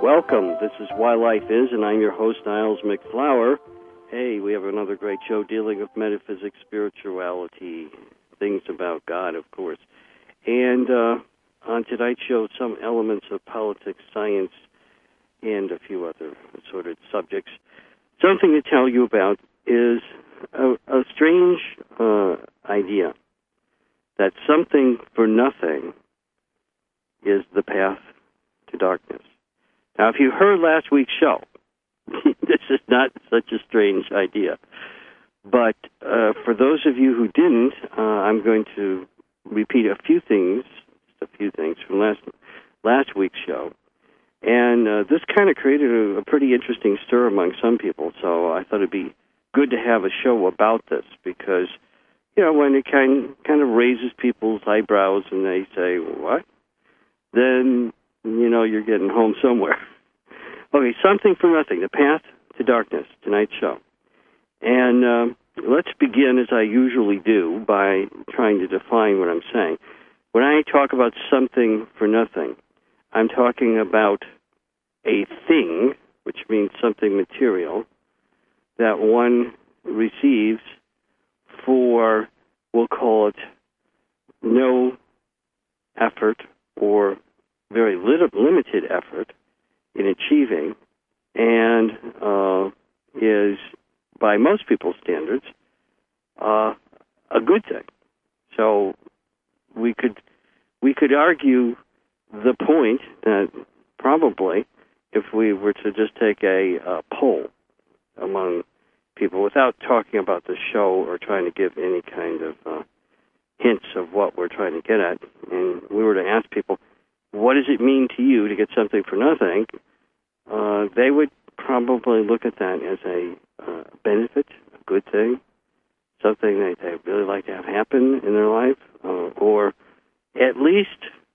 Welcome. This is Why Life Is, and I'm your host, Niles McFlower. Hey, we have another great show dealing with metaphysics, spirituality, things about God, of course. And on tonight's show, some elements of politics, science, and a few other assorted subjects. Something to tell you about is a strange idea that something for nothing is the path to darkness. Now, if you heard last week's show, this is not such a strange idea. But for those of you who didn't, I'm going to repeat a few things from last week's show. And this kind of created a pretty interesting stir among some people, so I thought it'd be good to have a show about this because, you know, when it kind of raises people's eyebrows and they say, what? Then, you know, you're getting home somewhere. Okay, something for nothing, the path to darkness, tonight's show. And let's begin, as I usually do, by trying to define what I'm saying. When I talk about something for nothing, I'm talking about a thing, which means something material, that one receives for, we'll call it, no effort or very limited effort in achieving, and is, by most people's standards, a good thing. So we could argue the point that probably, if we were to just take a poll among people without talking about the show or trying to give any kind of hints of what we're trying to get at, and we were to ask people, what does it mean to you to get something for nothing? They would probably look at that as a benefit, a good thing, something that they'd really like to have happen in their life, or at least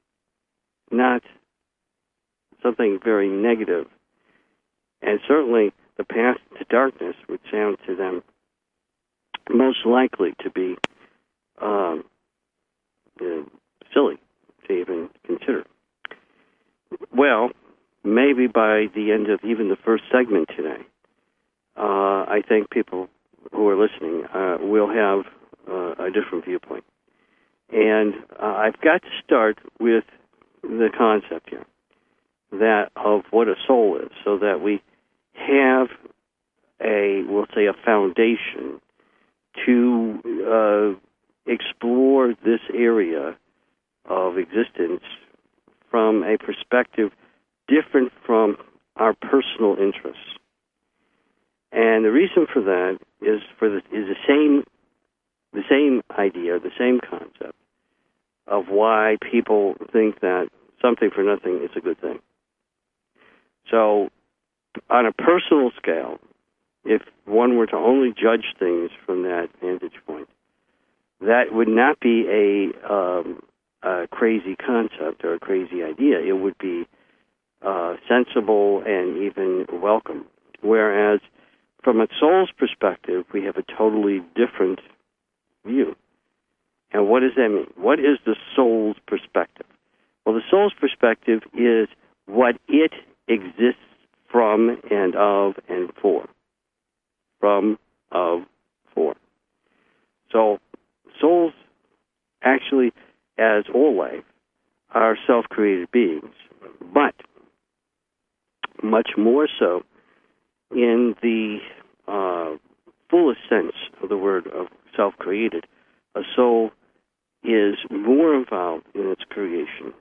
not something very negative. And certainly the path to darkness would sound to them most likely to be silly to even consider. Well, maybe by the end of even the first segment today, I think people who are listening will have a different viewpoint. And I've got to start with the concept here that of what a soul is, so that we have we'll say, a foundation to explore this area of existence from a perspective different from our personal interests. And the reason for that is the same idea, the same concept of why people think that something for nothing is a good thing. So, on a personal scale, if one were to only judge things from that vantage point, that would not be a crazy concept or a crazy idea. It would be sensible and even welcome. Whereas, from a soul's perspective, we have a totally different view. And what does that mean? What is the soul's perspective? Well, the soul's perspective is what it exists from and of and for. From, of, for. So, souls actually, as all life, are self-created beings, but much more so in the fullest sense of the word of self-created. A soul is more involved in its creation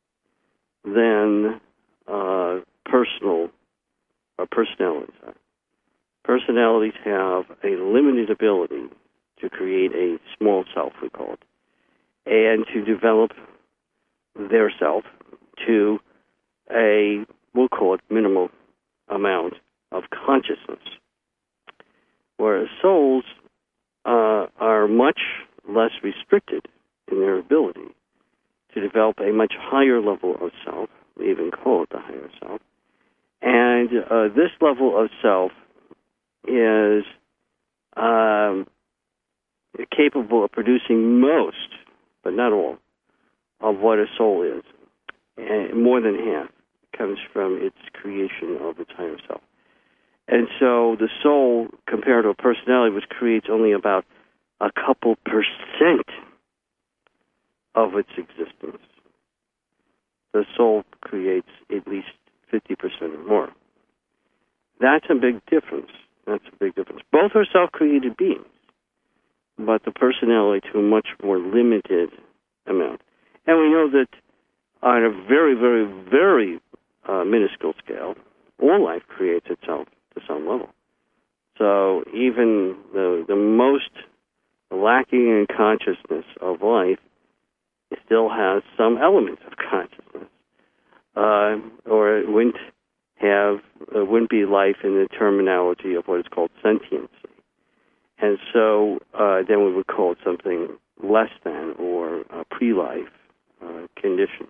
than personal or personalities are. Personalities have a limited ability to create a small self, we call it, and to develop their self to a, we'll call it, minimal amount of consciousness. Whereas souls are much less restricted in their ability to develop a much higher level of self. We even call it the higher self. And this level of self is capable of producing most, but not all, of what a soul is. And more than half comes from its creation of its higher self. And so the soul, compared to a personality, which creates only about a couple percent of its existence, the soul creates at least 50% or more. That's a big difference. That's a big difference. Both are self-created beings, but the personality to a much more limited amount. And we know that on a very, very, very minuscule scale, all life creates itself to some level. So even the most lacking in consciousness of life still has some elements of consciousness, or it wouldn't be life in the terminology of what is called sentiency. And so then we would call it something less than, or a pre-life condition.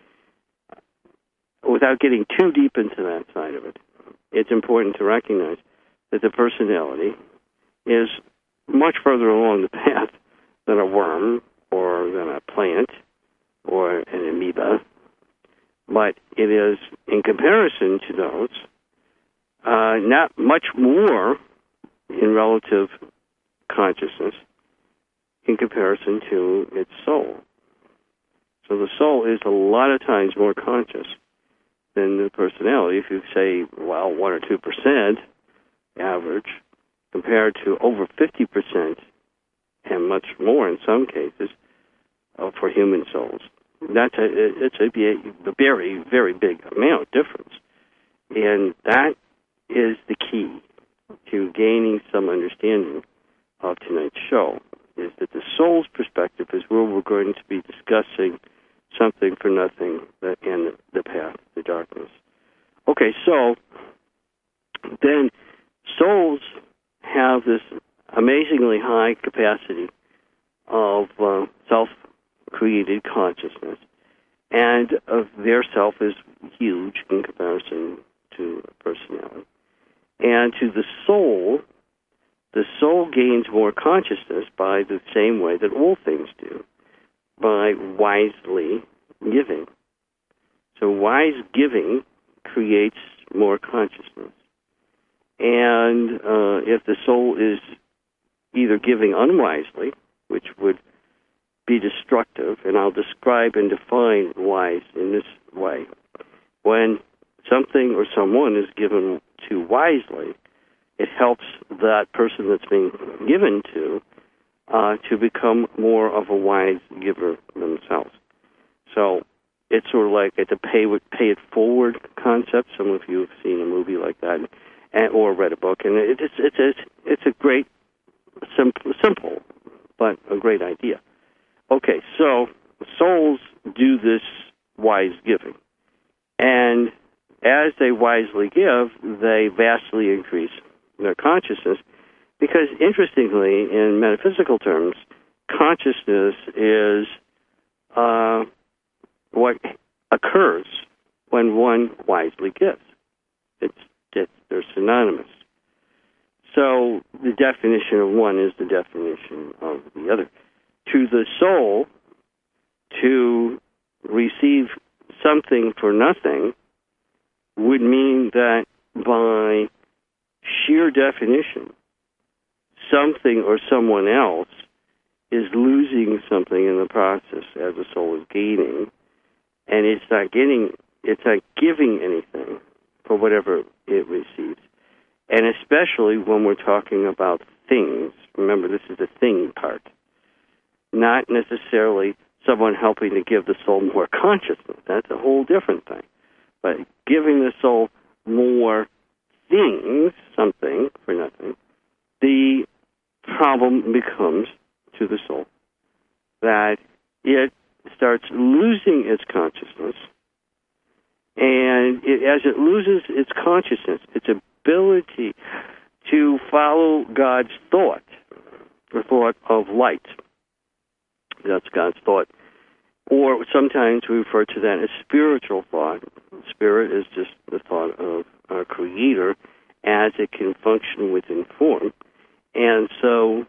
Without getting too deep into that side of it, it's important to recognize that the personality is much further along the path than a worm or than a plant or an amoeba. But it is, in comparison to those, not much more in relative consciousness in comparison to its soul. So the soul is a lot of times more conscious than the personality. If you say, well, 1 or 2% average, compared to over 50% and much more in some cases for human souls, it's a very, very big amount difference. And that is the key to gaining some understanding of tonight's show, is that the soul's perspective is where we're going to be discussing something for nothing and the path to darkness. Okay, so then souls have this amazingly high capacity of self-created consciousness, and their self is huge in comparison to a personality. And to the soul gains more consciousness by the same way that all things do, by wisely giving. So wise giving creates more consciousness. And if the soul is either giving unwisely, which would be destructive, and I'll describe and define wise in this way. When something or someone is given to wisely, it helps that person that's being given to become more of a wise giver themselves. So it's sort of like it's a pay it forward concept. Some of you have seen a movie like that, or read a book, and it's a great simple but a great idea. Okay, so souls do this wise giving, and as they wisely give, they vastly increase their consciousness, because interestingly, in metaphysical terms, consciousness is what occurs when one wisely gives. They're synonymous. So the definition of one is the definition of the other. To the soul, to receive something for nothing would mean that by sheer definition, something or someone else is losing something in the process as the soul is gaining, and it's not giving anything for whatever it receives. And especially when we're talking about things, remember this is the thing part, not necessarily someone helping to give the soul more consciousness. That's a whole different thing. But giving the soul more things, something for nothing, the problem becomes to the soul that it starts losing its consciousness, and as it loses its consciousness, its ability to follow God's thought, the thought of light. That's God's thought. Or sometimes we refer to that as spiritual thought. Spirit is just the thought of our Creator as it can function within form. And so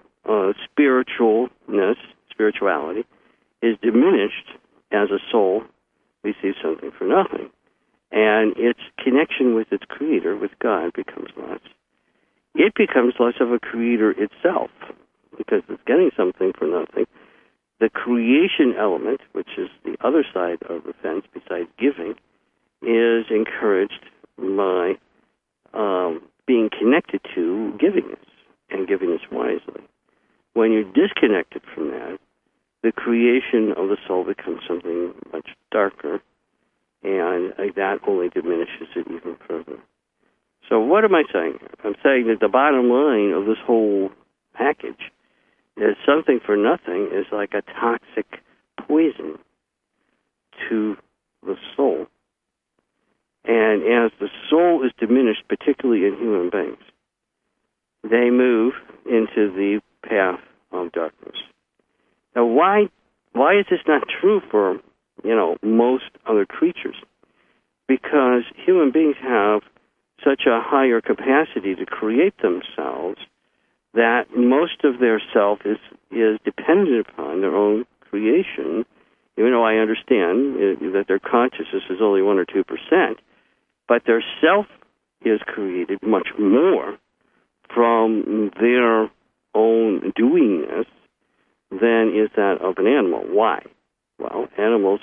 spirituality, is diminished as a soul receives something for nothing. and its connection with its creator, with God, becomes less. It becomes less of a creator itself, because it's getting something for nothing. The creation element, which is the other side of the fence besides giving, is encouraged by being connected to givingness, and givingness wisely. When you're disconnected from that, the creation of the soul becomes something much darker, and that only diminishes it even further. So what am I saying? I'm saying that the bottom line of this whole package is something for nothing is like a toxic poison to the soul. And as the soul is diminished, particularly in human beings, they move into the path of darkness. Now, why is this not true for, most other creatures? Because human beings have such a higher capacity to create themselves that most of their self is dependent upon their own creation, even though I understand that their consciousness is only 1 or 2%, but their self is created much more from their own doingness than is that of an animal. Why? Well, animals,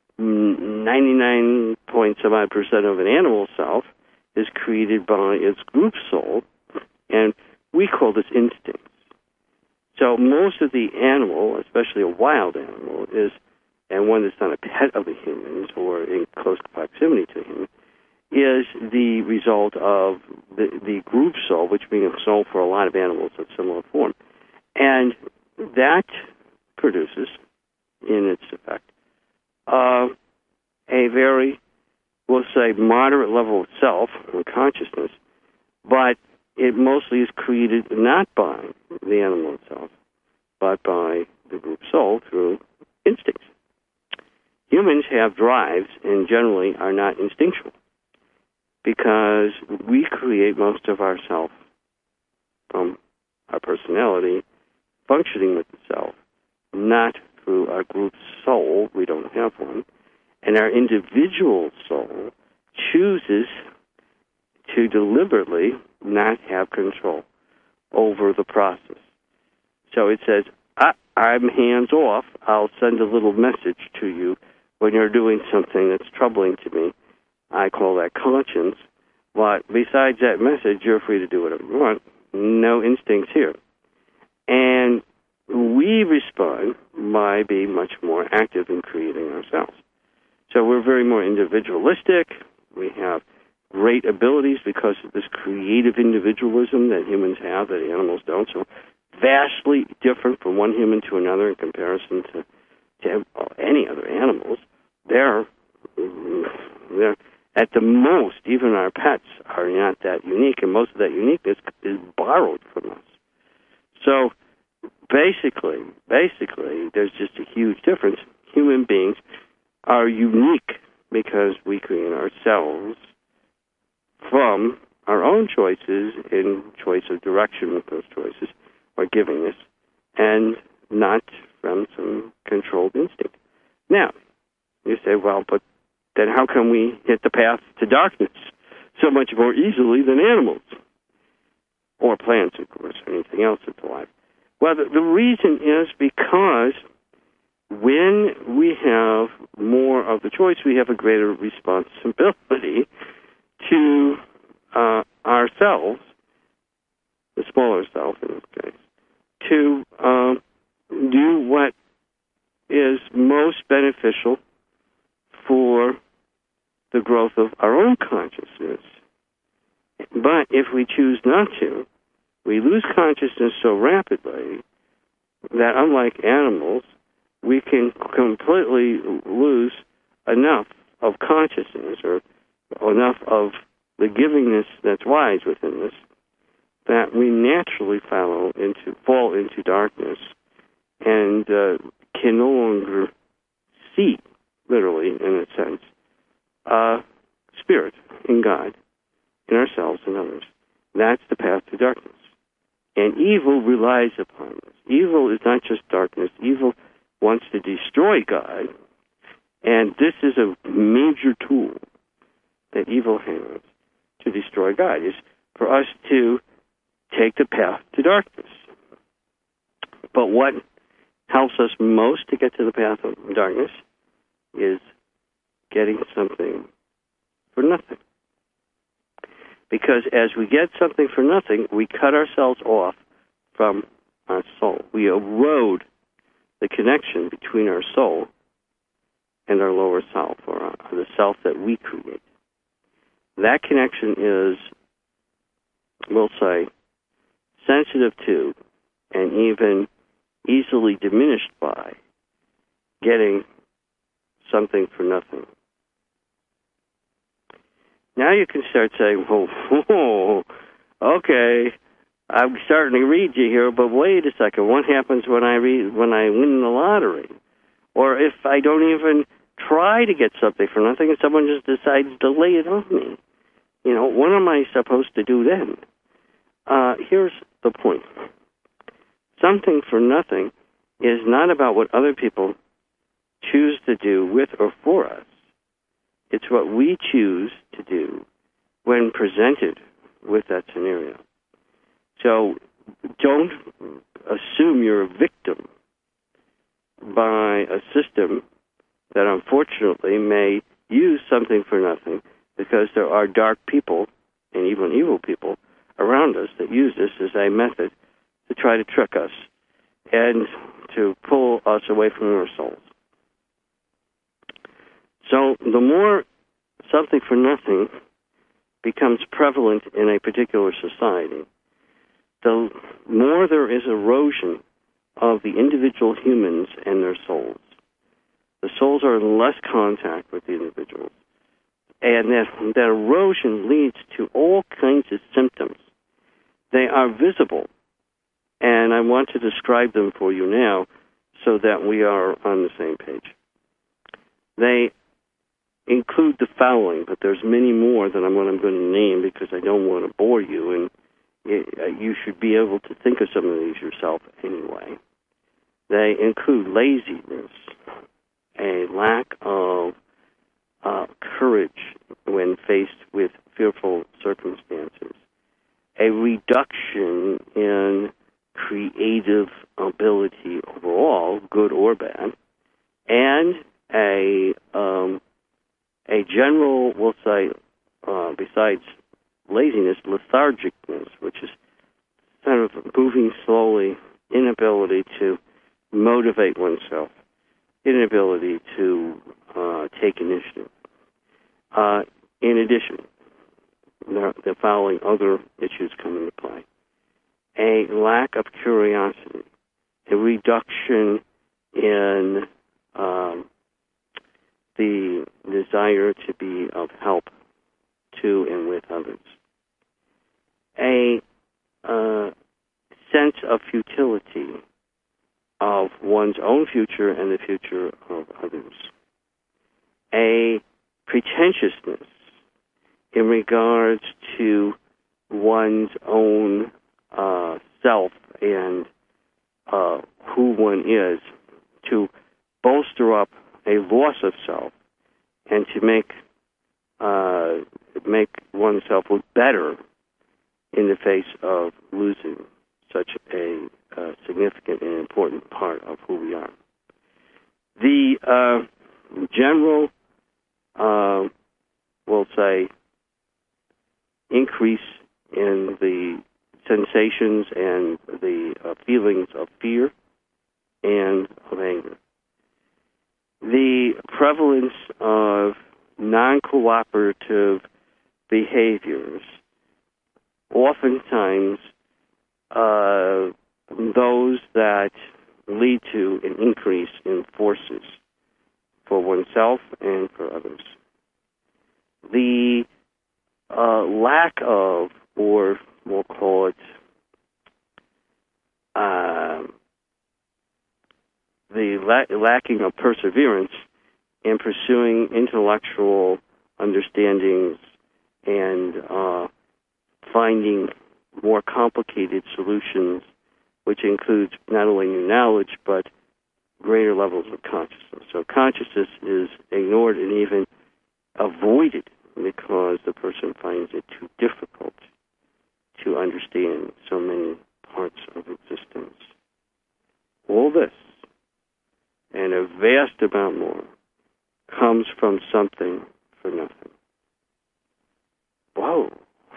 99.7% of an animal self is created by its group soul, and we call this instincts. So most of the animal, especially a wild animal, and one that's not a pet of the humans or in close proximity to humans, is the result of the group soul, which being a soul for a lot of animals of similar form. And that produces, in its effect, a very, we'll say, moderate level of self or consciousness, but it mostly is created not by the animal itself, but by the group soul through instincts. Humans have drives and generally are not instinctual because we create most of ourself from our personality functioning with the self, not through our group soul. We don't have one. And our individual soul chooses to deliberately not have control over the process. So it says, I'm hands off. I'll send a little message to you when you're doing something that's troubling to me. I call that conscience. But besides that message, you're free to do whatever you want. No instincts here. And we respond by being much more active in creating ourselves. So we're very more individualistic. We have great abilities because of this creative individualism that humans have that animals don't. So vastly different from one human to another in comparison to any other animals. They're at the most, even our pets are not that unique, and most of that uniqueness is borrowed from us. So basically, there's just a huge difference. Human beings are unique because we create ourselves from our own choices in choice of direction with those choices, or givingness, and not from some controlled instinct. Now, you say, well, but then how can we hit the path to darkness so much more easily than animals? Or plants, of course, or anything else that's alive. Well, the reason is because when we have more of the choice, we have a greater responsibility to ourselves, the smaller self in this case, to do what is most beneficial for the growth of our own consciousness. But if we choose not to, we lose consciousness so rapidly that, unlike animals, we can completely lose enough of consciousness or enough of the givingness that's wise within us that we naturally fall into darkness and can no longer see, literally, in a sense, spirit in God, in ourselves and others. That's the path to darkness. And evil relies upon this. Evil is not just darkness. Evil wants to destroy God, and this is a major tool that evil has to destroy God, is for us to take the path to darkness. But what helps us most to get to the path of darkness is getting something for nothing. Because as we get something for nothing, we cut ourselves off from our soul. We erode the connection between our soul and our lower self, or the self that we create. That connection is, we'll say, sensitive to and even easily diminished by getting something for nothing. Now you can start saying, well, okay, I'm starting to read you here, but wait a second, what happens when I win the lottery? Or if I don't even try to get something for nothing and someone just decides to lay it on me? You know, what am I supposed to do then? Here's the point. Something for nothing is not about what other people choose to do with or for us. It's what we choose to do when presented with that scenario. So don't assume you're a victim by a system that unfortunately may use something for nothing, because there are dark people and even evil people around us that use this as a method to try to trick us and to pull us away from our souls. So the more something for nothing becomes prevalent in a particular society, the more there is erosion of the individual humans and their souls. The souls are in less contact with the individuals. And that erosion leads to all kinds of symptoms. They are visible, and I want to describe them for you now so that we are on the same page. They include the following, but there's many more than what I'm going to name because I don't want to bore you, and you should be able to think of some of these yourself anyway. They include laziness, a lack of courage when faced with fearful circumstances, a reduction in creative ability overall, good or bad, and a general, we'll say, besides laziness, lethargicness, which is kind of moving slowly, inability to motivate oneself, inability to take initiative. In addition, the following other issues come into play. A lack of curiosity, a reduction in the desire to be of help to and with others. A sense of futility of one's own future and the future of others. A pretentiousness in regards to one's own self and who one is, to bolster up a loss of self and to make oneself look better in the face of losing such a significant and important part of who we are. The general, we'll say, increase in the sensations and the feelings of fear and of anger. The prevalence of non-cooperative behaviors, oftentimes those that lead to an increase in forces for oneself and for others. The lack of, or we'll call it, the lacking of perseverance in pursuing intellectual understandings and finding more complicated solutions, which includes not only new knowledge, but greater levels of consciousness. So consciousness is ignored and even avoided because the person finds it too difficult to understand so many parts of existence. All this, and a vast amount more, comes from something for nothing. Whoa.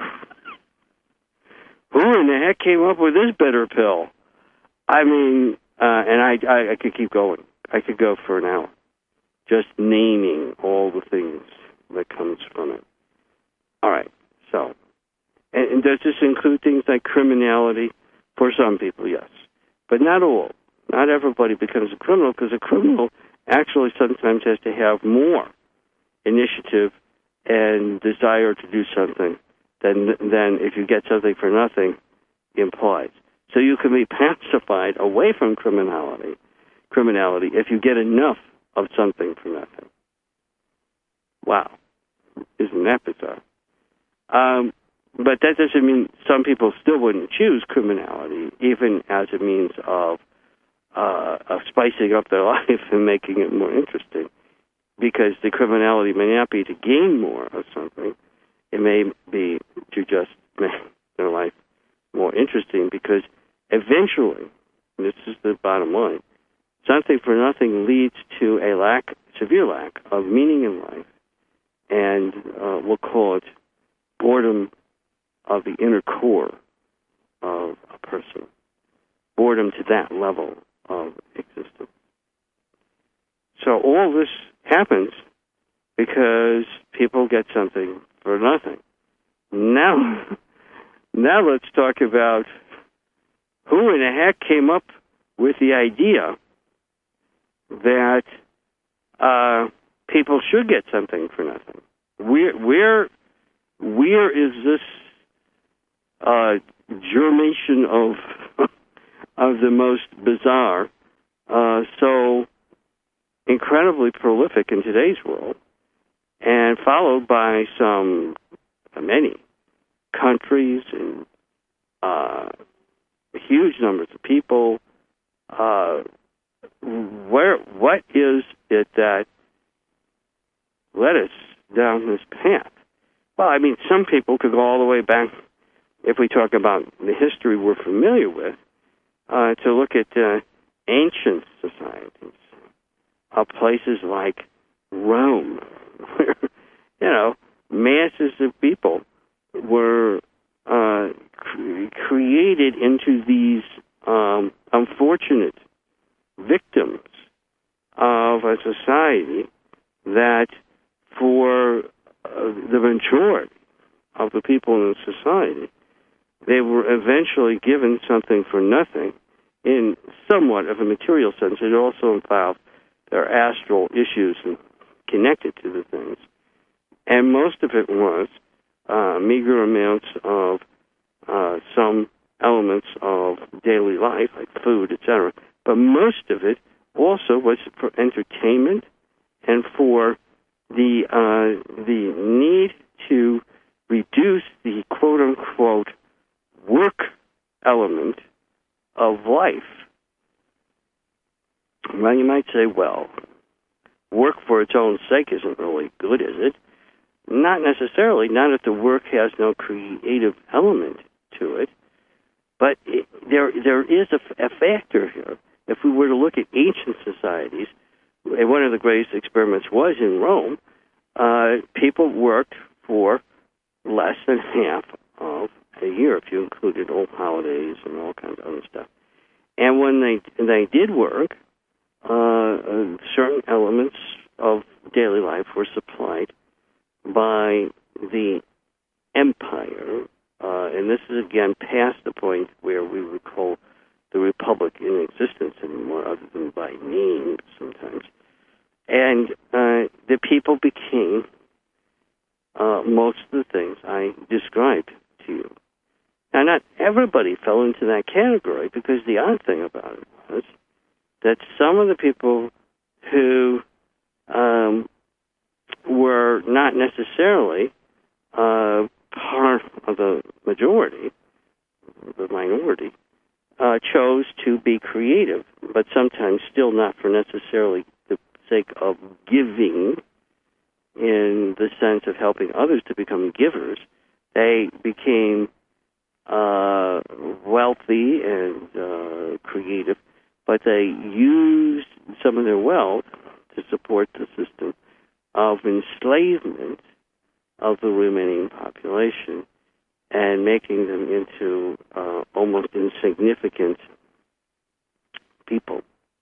Who in the heck came up with this bitter pill? I mean, and I could keep going. I could go for an hour, just naming all the things that comes from it. All right, so, and does this include things like criminality? For some people, yes, but not all. Not everybody becomes a criminal, because a criminal actually sometimes has to have more initiative and desire to do something than if you get something for nothing implies. So you can be pacified away from criminality if you get enough of something for nothing. Wow. Isn't that bizarre? But that doesn't mean some people still wouldn't choose criminality, even as a means of spicing up their life and making it more interesting. Because the criminality may not be to gain more of something. It may be to just make their life more interesting, because eventually, and this is the bottom line, something for nothing leads to a severe lack of meaning in life, and we'll call it boredom of the inner core of a person. Boredom to that level of existence. So all this happens because people get something for nothing. Now let's talk about who in the heck came up with the idea that people should get something for nothing. Where is this germination of of the most bizarre, so incredibly prolific in today's world, and followed by many countries and huge numbers of people? What is it that led us down this path? Well, I mean, some people could go all the way back, if we talk about the history we're familiar with, to look at ancient societies, places like Rome, where, masses of people were created into these unfortunate victims of a society that, for the majority of the people in the society, they were eventually given something for nothing in somewhat of a material sense. It also involved their astral issues and connected to the things. And most of it was meager amounts of some elements of daily life, like food, etc. But most of it also was for entertainment and for the need to reduce the quote-unquote work element of life. Well, you might say, well, work for its own sake isn't really good, is it? Not necessarily, not if the work has no creative element to it. But there is a factor here. If we were to look at ancient societies, and one of the greatest experiments was in Rome, people worked for less than half of a year, if you included all holidays and all kinds of other stuff. And when they did work, certain elements of daily life were supplied by the empire, and this is again past the point where we would call the republic in existence anymore, other than by name sometimes. And the people became most of the things I described to you. Now, not everybody fell into that category, because the odd thing about it was that some of the people who were not necessarily part of the majority, the minority, chose to be creative, but sometimes still not for necessarily the sake of giving in the sense of helping others to become givers. They became wealthy and creative, but they used some of their wealth to support the system of enslavement of the remaining population and making them into almost insignificant people.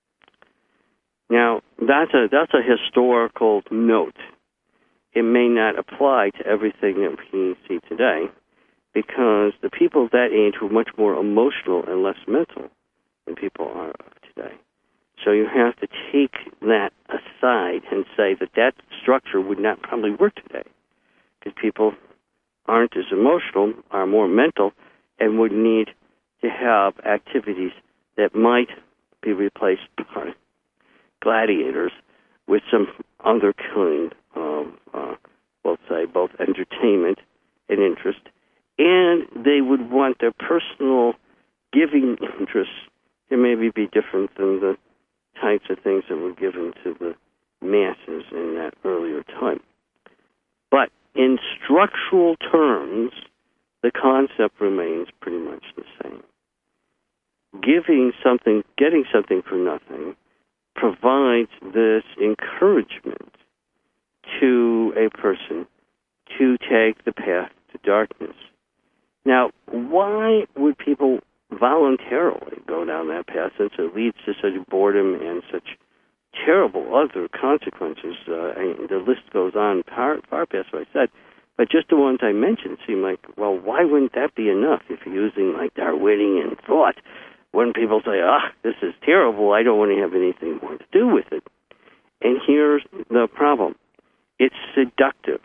Now, that's a historical note. It may not apply to everything that we see today, because the people of that age were much more emotional and less mental than people are of today. So you have to take that aside and say that structure would not probably work today, because people aren't as emotional, are more mental, and would need to have activities that might be replaced by gladiators with some other kind of, we'll say, both entertainment and interest. And they would want their personal giving interests to maybe be different than the types of things that were given to the masses in that earlier time. But in structural terms, the concept remains pretty much the same. Getting something for nothing provides this encouragement to a person to take the path to darkness. Now, why would people voluntarily go down that path, since it leads to such boredom and such terrible other consequences? The list goes on far past what I said, but just the ones I mentioned seem like, well, why wouldn't that be enough if you're using like Darwinian thought? When people say, this is terrible, I don't want to have anything more to do with it. And here's the problem. It's seductive.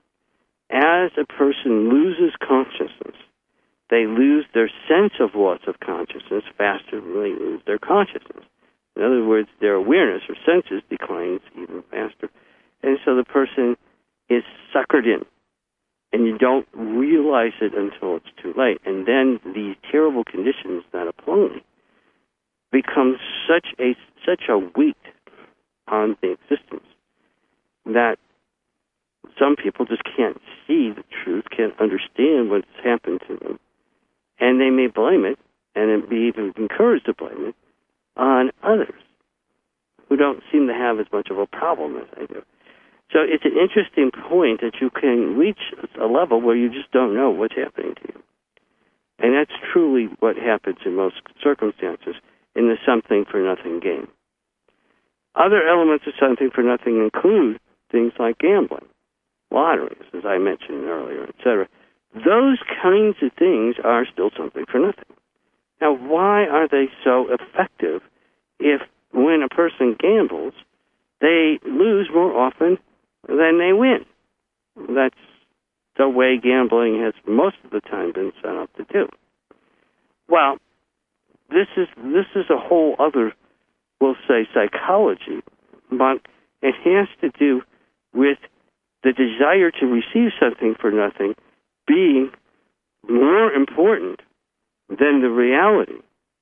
As a person loses consciousness, they lose their sense of loss of consciousness faster than they lose their consciousness. In other words, their awareness or senses declines even faster. And so the person is suckered in, and you don't realize it until it's too late. And then these terrible conditions that apply become such a weight on the existence that some people just can't see the truth, can't understand what's happened to them, and they may blame it, and be even encouraged to blame it, on others who don't seem to have as much of a problem as they do. So it's an interesting point that you can reach a level where you just don't know what's happening to you. And that's truly what happens in most circumstances in the something-for-nothing game. Other elements of something-for-nothing include things like gambling, lotteries, as I mentioned earlier, etc. Those kinds of things are still something for nothing. Now, why are they so effective if when a person gambles, they lose more often than they win? That's the way gambling has most of the time been set up to do. Well, this is a whole other, we'll say, psychology, but it has to do with the desire to receive something for nothing being more important than the reality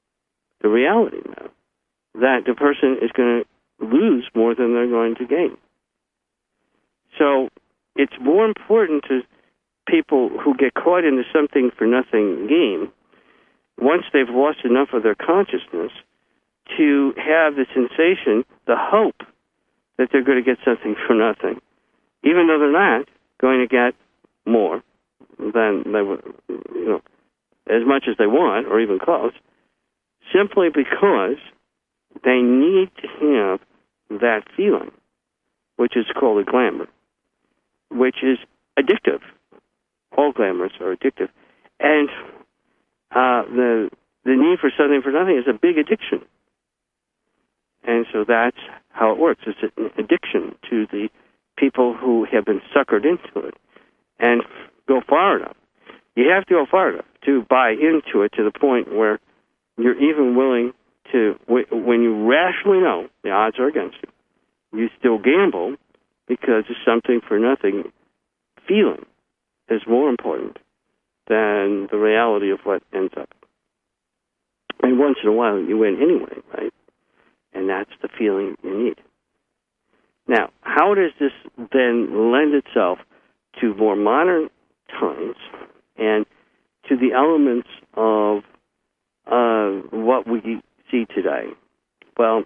now, that the person is going to lose more than they're going to gain. So it's more important to people who get caught in the something-for-nothing game, once they've lost enough of their consciousness, to have the sensation, the hope, that they're going to get something for nothing, even though they're not going to get more than they would, as much as they want, or even close, simply because they need to have that feeling, which is called a glamour, which is addictive. All glamours are addictive. And the need for something for nothing is a big addiction. And so that's how it works. It's an addiction to the people who have been suckered into it and go far enough. You have to go far enough to buy into it to the point where you're even willing to, when you rationally know the odds are against you, you still gamble because it's something for nothing feeling is more important than the reality of what ends up. And once in a while you win anyway, right? And that's the feeling you need. Now, how does this then lend itself to more modern times and to the elements of what we see today? Well,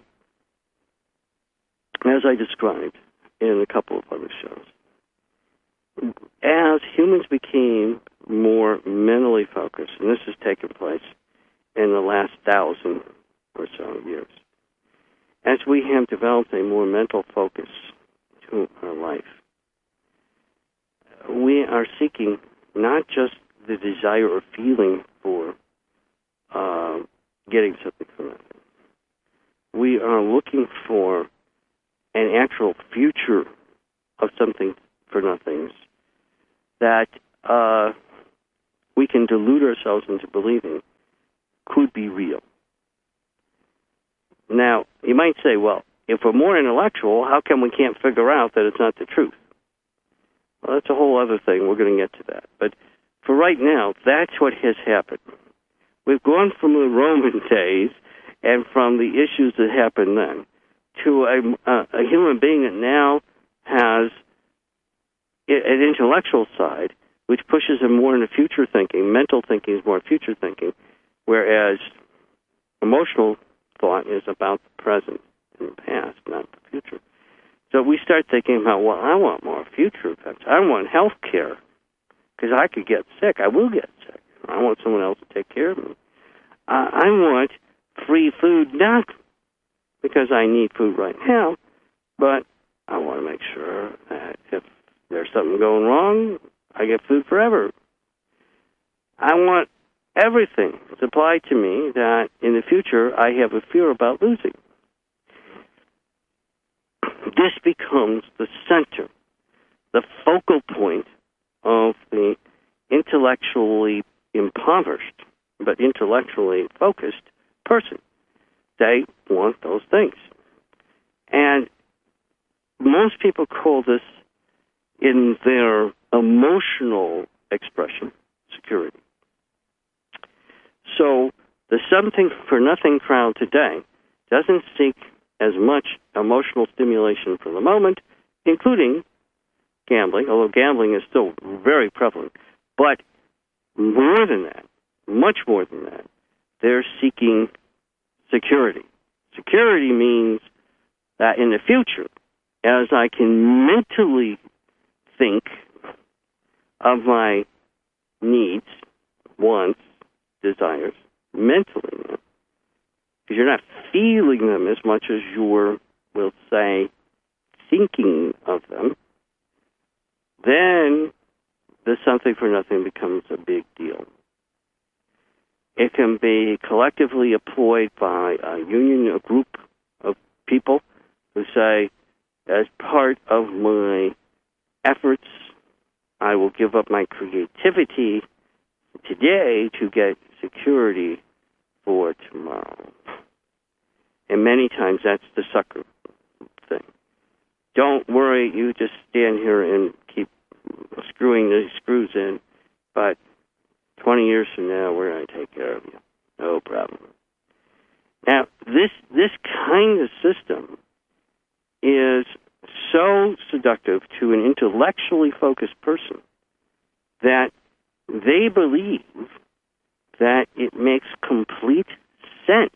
as I described in a couple of other shows, as humans became more mentally focused, and this has taken place in the last 1,000 or so years, as we have developed a more mental focus to our life, we are seeking not just the desire or feeling for getting something from it. We are looking for an actual future of something for nothings that we can delude ourselves into believing could be real. Now, you might say, well, if we're more intellectual, how come we can't figure out that it's not the truth? Well, that's a whole other thing. We're going to get to that. But for right now, that's what has happened. We've gone from the Roman days and from the issues that happened then to a human being that now has an intellectual side which pushes him more into future thinking. Mental thinking is more future thinking, whereas emotional thought is about the present and the past, not the future. So we start thinking about, well, I want more future effects. I want health care because I could get sick. I will get sick. I want someone else to take care of me. I want free food, not because I need food right now, but I want to make sure that if there's something going wrong, I get food forever. I want everything supplied to me that in the future I have a fear about losing. This becomes the center, the focal point of the intellectually impoverished but intellectually focused person. They want those things. And most people call this, in their emotional expression, security. So the something-for-nothing crowd today doesn't seek as much emotional stimulation for the moment, including gambling, although gambling is still very prevalent. But more than that, much more than that, they're seeking security. Security means that in the future, as I can mentally think of my needs, wants, desires, mentally, because you're not feeling them as much as you're, we'll say, thinking of them, then the something for nothing becomes a big deal. It can be collectively employed by a union, a group of people who say, as part of my efforts, I will give up my creativity today to get security for tomorrow. And many times that's the sucker thing. Don't worry, you just stand here and keep screwing the screws in, but 20 years from now, we're going to take care of you. No problem. Now, this kind of system is so seductive to an intellectually focused person that they believe that it makes complete sense.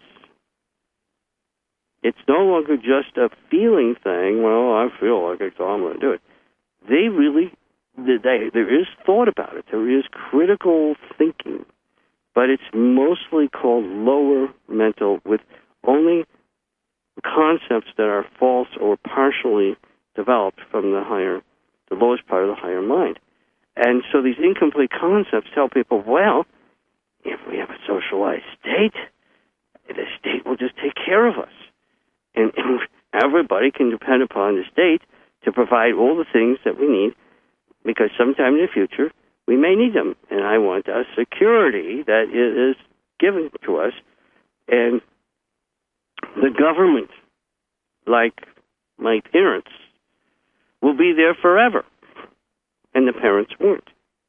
It's no longer just a feeling thing. Well, I feel like it, so I'm going to do it. They really, there is thought about it. There is critical thinking, but it's mostly called lower mental, with only concepts that are false or partially developed from the lowest part of the higher mind. And so these incomplete concepts tell people, well, if we have a socialized state, the state will just take care of us. And everybody can depend upon the state to provide all the things that we need, because sometime in the future, we may need them. And I want a security that is given to us. And the government, like my parents, will be there forever. And the parents weren't.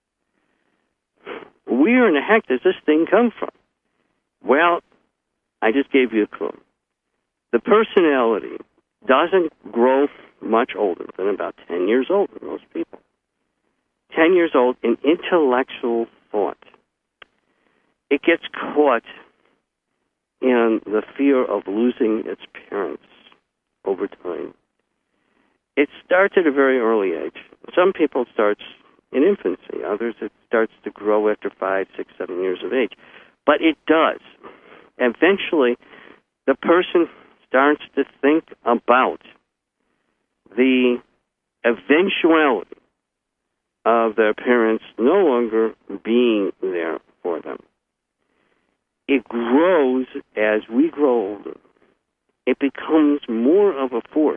Where in the heck does this thing come from? Well, I just gave you a clue. The personality doesn't grow much older than about 10 years old for most people. 10 years old in intellectual thought. It gets caught in the fear of losing its parents over time. It starts at a very early age. Some people it starts in infancy. Others it starts to grow after 5, 6, 7 years of age. But it does. Eventually, the person starts to think about the eventuality of their parents no longer being there for them. It grows as we grow older. It becomes more of a force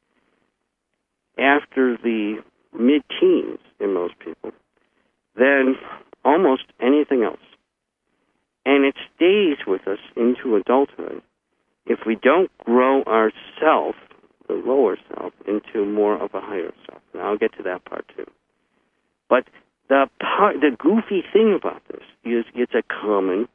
after the mid-teens in most people than almost anything else. And it stays with us into adulthood if we don't grow ourself, the lower self, into more of a higher self. Now I'll get to that part too. But the goofy thing about this is it's a common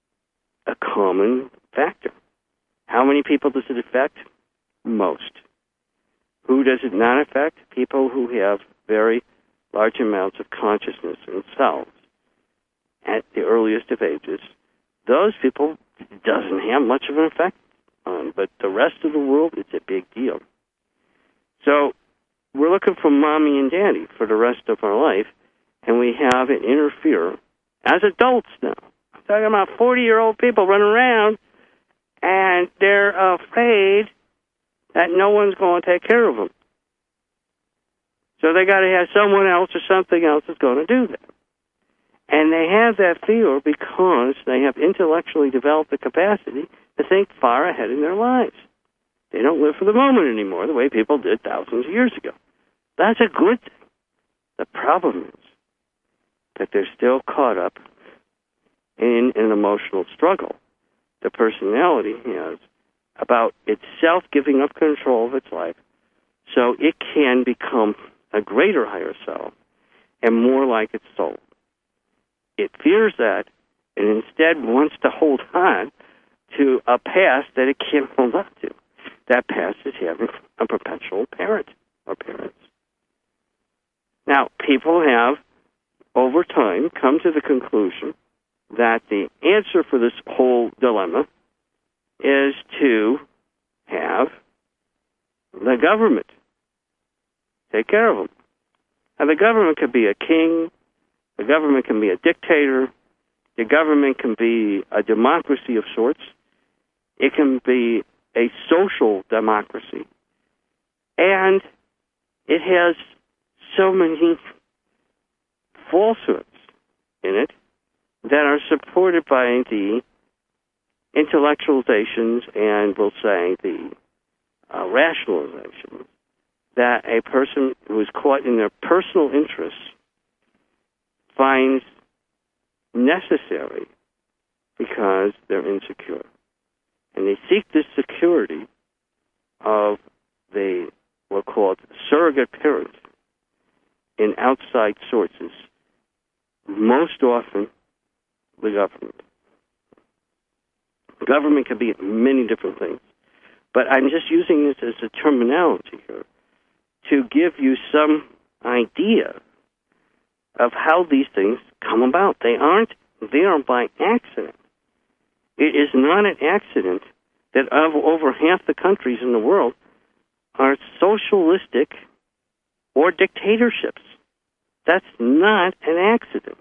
factor. How many people does it affect? Most. Who does it not affect? People who have very large amounts of consciousness themselves at the earliest of ages. Those people it doesn't have much of an effect on, but the rest of the world, it's a big deal. So we're looking for mommy and daddy for the rest of our life, and we have it interfere as adults now. I'm talking about 40-year-old people running around, and they're afraid that no one's going to take care of them. So they got to have someone else or something else that's going to do that. And they have that fear because they have intellectually developed the capacity to think far ahead in their lives. They don't live for the moment anymore the way people did thousands of years ago. That's a good thing. The problem is that they're still caught up in an emotional struggle the personality has about itself giving up control of its life so it can become a greater higher self and more like its soul. It fears that and instead wants to hold on to a past that it can't hold on to. That past is having a perpetual parent or parents. Now, people have, over time, come to the conclusion that the answer for this whole dilemma is to have the government take care of them. Now, the government could be a king, the government can be a dictator, the government can be a democracy of sorts, it can be a social democracy, and it has so many falsehoods in it that are supported by the intellectualizations and, we'll say, the rationalizations that a person who is caught in their personal interests finds necessary because they're insecure. And they seek this security of the, we'll call it, surrogate parent in outside sources, most often the government. The government can be many different things, but I'm just using this as a terminology here to give you some idea of how these things come about. They aren't there by accident. It is not an accident that of over half the countries in the world are socialistic or dictatorships. That's not an accident.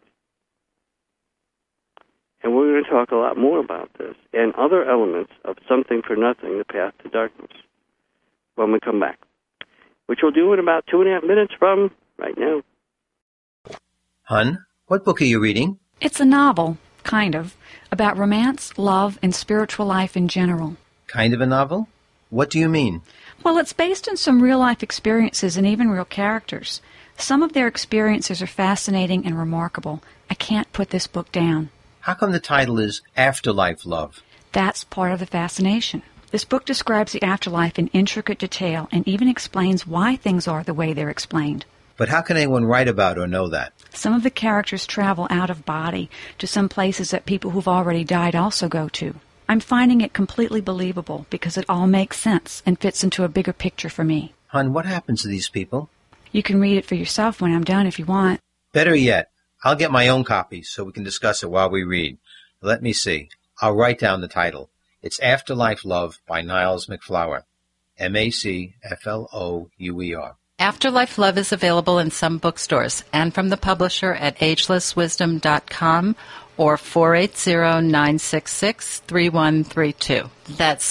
And we're going to talk a lot more about this and other elements of Something for Nothing, The Path to Darkness, when we come back, which we'll do in about 2.5 minutes from right now. Hun, what book are you reading? It's a novel, kind of, about romance, love, and spiritual life in general. Kind of a novel? What do you mean? Well, it's based on some real-life experiences and even real characters. Some of their experiences are fascinating and remarkable. I can't put this book down. How come the title is Afterlife Love? That's part of the fascination. This book describes the afterlife in intricate detail and even explains why things are the way they're explained. But how can anyone write about or know that? Some of the characters travel out of body to some places that people who've already died also go to. I'm finding it completely believable because it all makes sense and fits into a bigger picture for me. Hun, what happens to these people? You can read it for yourself when I'm done if you want. Better yet, I'll get my own copy so we can discuss it while we read. Let me see. I'll write down the title. It's Afterlife Love by Niles MacFlouer. MacFlouer. Afterlife Love is available in some bookstores and from the publisher at agelesswisdom.com or 480-966-3132. That's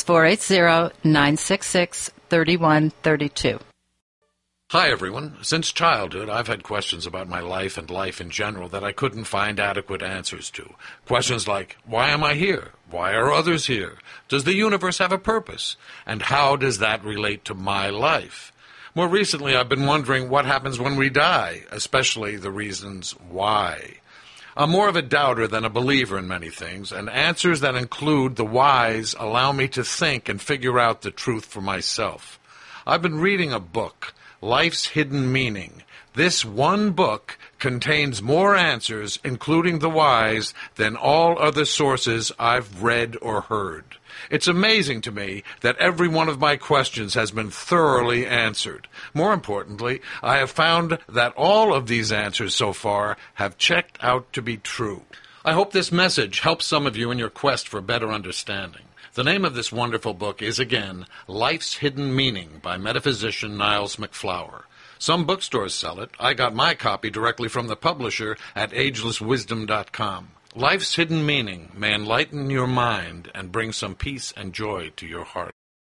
480-966-3132. Hi, everyone. Since childhood, I've had questions about my life and life in general that I couldn't find adequate answers to. Questions like, why am I here? Why are others here? Does the universe have a purpose? And how does that relate to my life? More recently, I've been wondering what happens when we die, especially the reasons why. I'm more of a doubter than a believer in many things, and answers that include the whys allow me to think and figure out the truth for myself. I've been reading a book, Life's Hidden Meaning. This one book contains more answers, including the whys, than all other sources I've read or heard. It's amazing to me that every one of my questions has been thoroughly answered. More importantly, I have found that all of these answers so far have checked out to be true. I hope this message helps some of you in your quest for better understanding. The name of this wonderful book is, again, Life's Hidden Meaning by metaphysician Niles MacFlouer. Some bookstores sell it. I got my copy directly from the publisher at agelesswisdom.com. Life's Hidden Meaning may enlighten your mind and bring some peace and joy to your heart.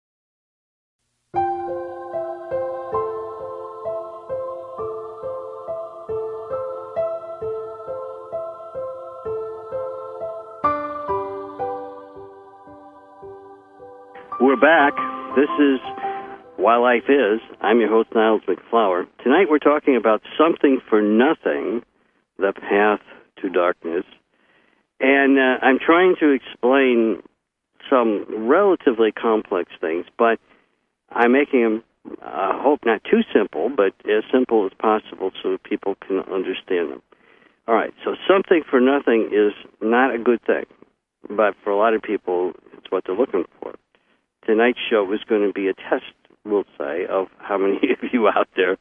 We're back. This is Why Life Is. I'm your host, Niles MacFlouer. Tonight we're talking about Something for Nothing, the Path to Darkness. And I'm trying to explain some relatively complex things, but I'm making them, I hope, not too simple, but as simple as possible so that people can understand them. All right, so Something for Nothing is not a good thing, but for a lot of people, it's what they're looking for. Tonight's show is going to be a test, we'll say, of how many of you out there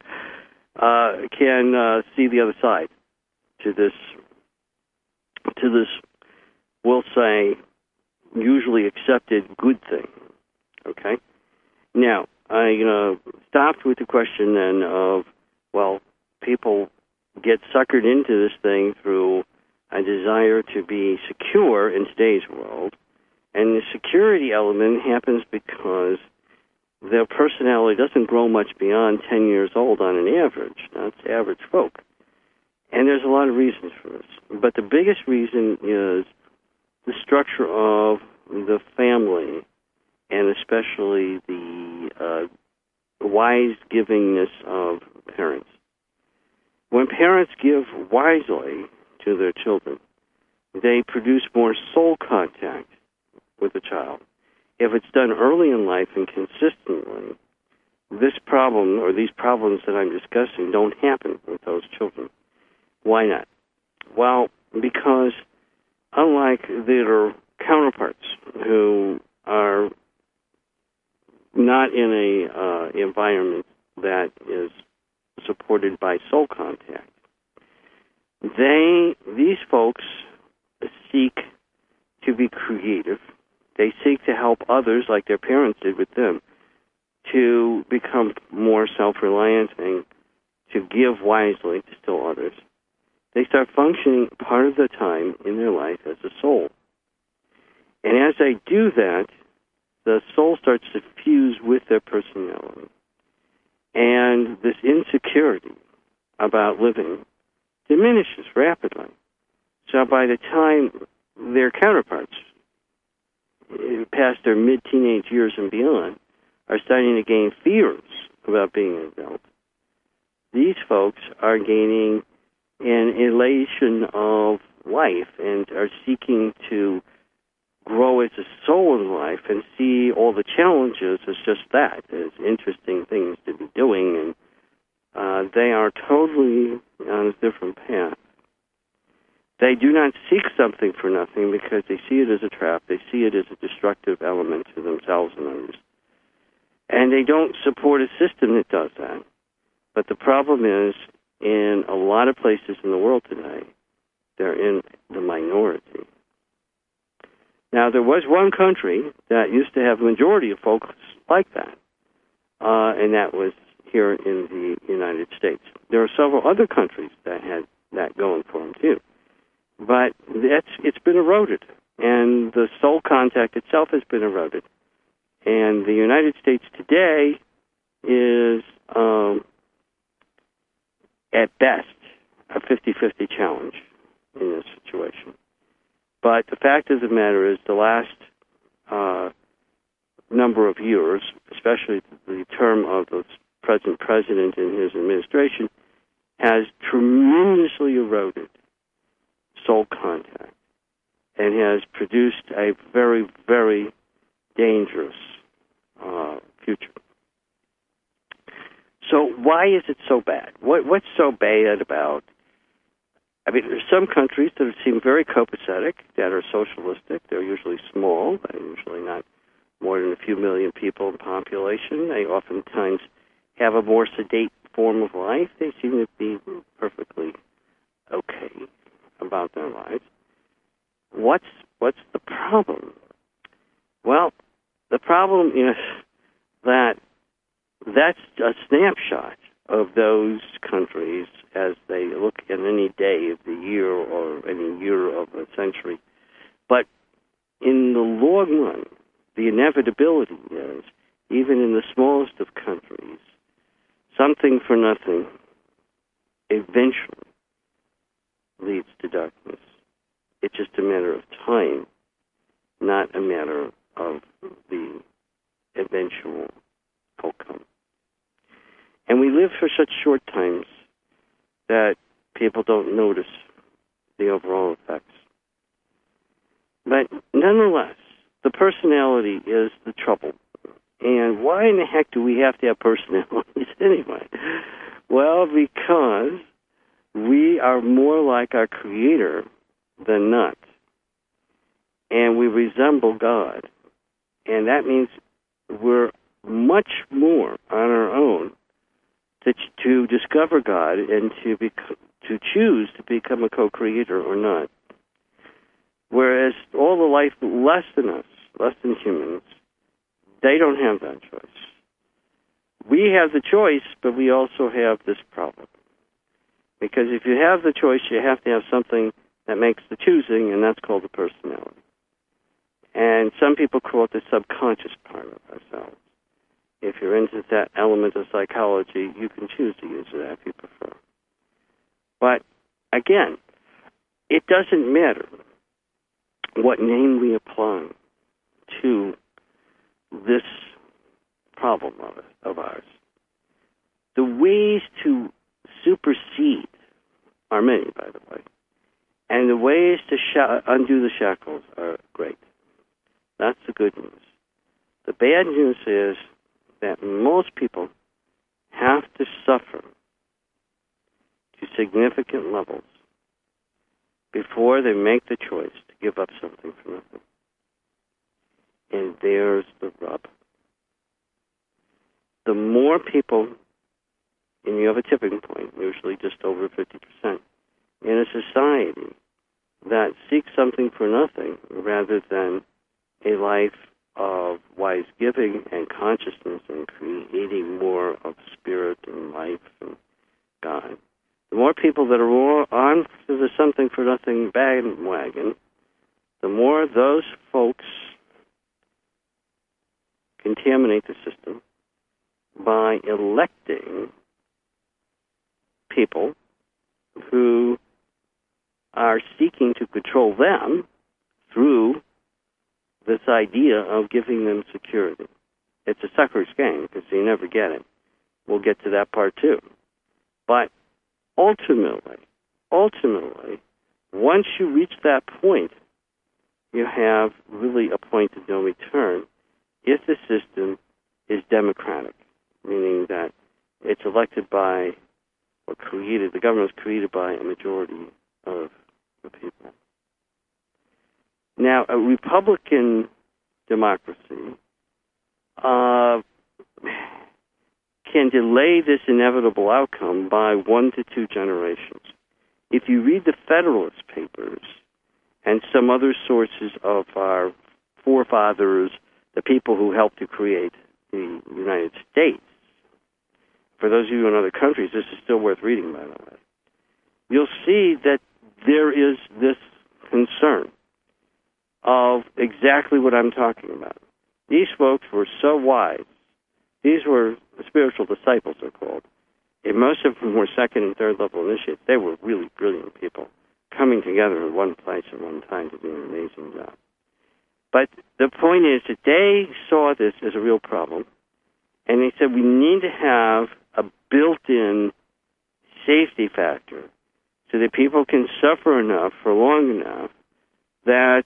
can see the other side to this, we'll say, usually accepted good thing. Okay? Now, I stopped with the question then of, well, people get suckered into this thing through a desire to be secure in today's world. And the security element happens because their personality doesn't grow much beyond 10 years old on an average. That's average folk. And there's a lot of reasons for this. But the biggest reason is the structure of the family, and especially the wise givingness of parents. When parents give wisely to their children, they produce more soul contact with the child. If it's done early in life and consistently, this problem or these problems that I'm discussing don't happen with those children. Why not? Well, because unlike their counterparts who are not in a environment that is supported by soul contact, these folks seek to be creative. They seek to help others, like their parents did with them, to become more self-reliant and to give wisely to still others. They start functioning part of the time in their life as a soul. And as they do that, the soul starts to fuse with their personality. And this insecurity about living diminishes rapidly. So by the time their counterparts, past their mid-teenage years and beyond, are starting to gain fears about being an adult, these folks are gaining an elation of life and are seeking to grow as a soul in life and see all the challenges as just that, as interesting things to be doing, and they are totally on a different path. They do not seek something for nothing because they see it as a trap. They see it as a destructive element to themselves and others. And they don't support a system that does that. But the problem is, in a lot of places in the world today, they're in the minority. Now, there was one country that used to have a majority of folks like that, and that was here in the United States. There are several other countries that had that going for them, too. But it's been eroded, and the soul contact itself has been eroded. And the United States today is, at best, a 50-50 challenge in this situation. But the fact of the matter is the last number of years, especially the term of the present president and his administration, has tremendously eroded soul contact and has produced a very, very dangerous future. So why is it so bad? What's so bad about... I mean, there's some countries that seem very copacetic, that are socialistic. They're usually small. They're usually not more than a few million people in population. They oftentimes have a more sedate form of life. They seem to be perfectly okay about their lives. What's the problem? Well, the problem is that that's a snapshot of those countries as they look at any day of the year or any year of a century. But in the long run, the inevitability is, even in the smallest of countries, something for nothing eventually leads to darkness. It's just a matter of time, not a matter of the eventual outcome. And we live for such short times that people don't notice the overall effects. But nonetheless, the personality is the trouble. And why in the heck do we have to have personalities anyway? Well, because we are more like our Creator than not. And we resemble God. And that means we're much more on our own to discover God and to choose to become a co-creator or not. Whereas all the life less than us, less than humans, they don't have that choice. We have the choice, but we also have this problem. Because if you have the choice, you have to have something that makes the choosing, and that's called the personality. And some people call it the subconscious part of ourselves. If you're into that element of psychology, you can choose to use it if you prefer. But, again, it doesn't matter what name we apply to this problem of ours. The ways to supersede are many, by the way. And the ways to undo the shackles are great. That's the good news. The bad news is that most people have to suffer to significant levels before they make the choice to give up something for nothing. And there's the rub. The more people, and you have a tipping point, usually just over 50%, in a society that seeks something for nothing rather than a life of wise giving and consciousness and creating more of spirit and life and God. The more people that are more on to the something for nothing bandwagon, the more those folks contaminate the system by electing people who are seeking to control them through this idea of giving them security. It's a sucker's game because you never get it. We'll get to that part too. But ultimately, once you reach that point, you have really a point of no return if the system is democratic, meaning that it's elected by or created, the government is created by a majority of the people. Now, a Republican democracy can delay this inevitable outcome by 1 to 2 generations. If you read the Federalist Papers and some other sources of our forefathers, the people who helped to create the United States, for those of you in other countries, this is still worth reading, by the way, you'll see that there is this concern of exactly what I'm talking about. These folks were so wise. These were spiritual disciples, they're called. And most of them were second and third level initiates. They were really brilliant people coming together in one place at one time to do an amazing job. But the point is that they saw this as a real problem, and they said we need to have a built-in safety factor so that people can suffer enough for long enough that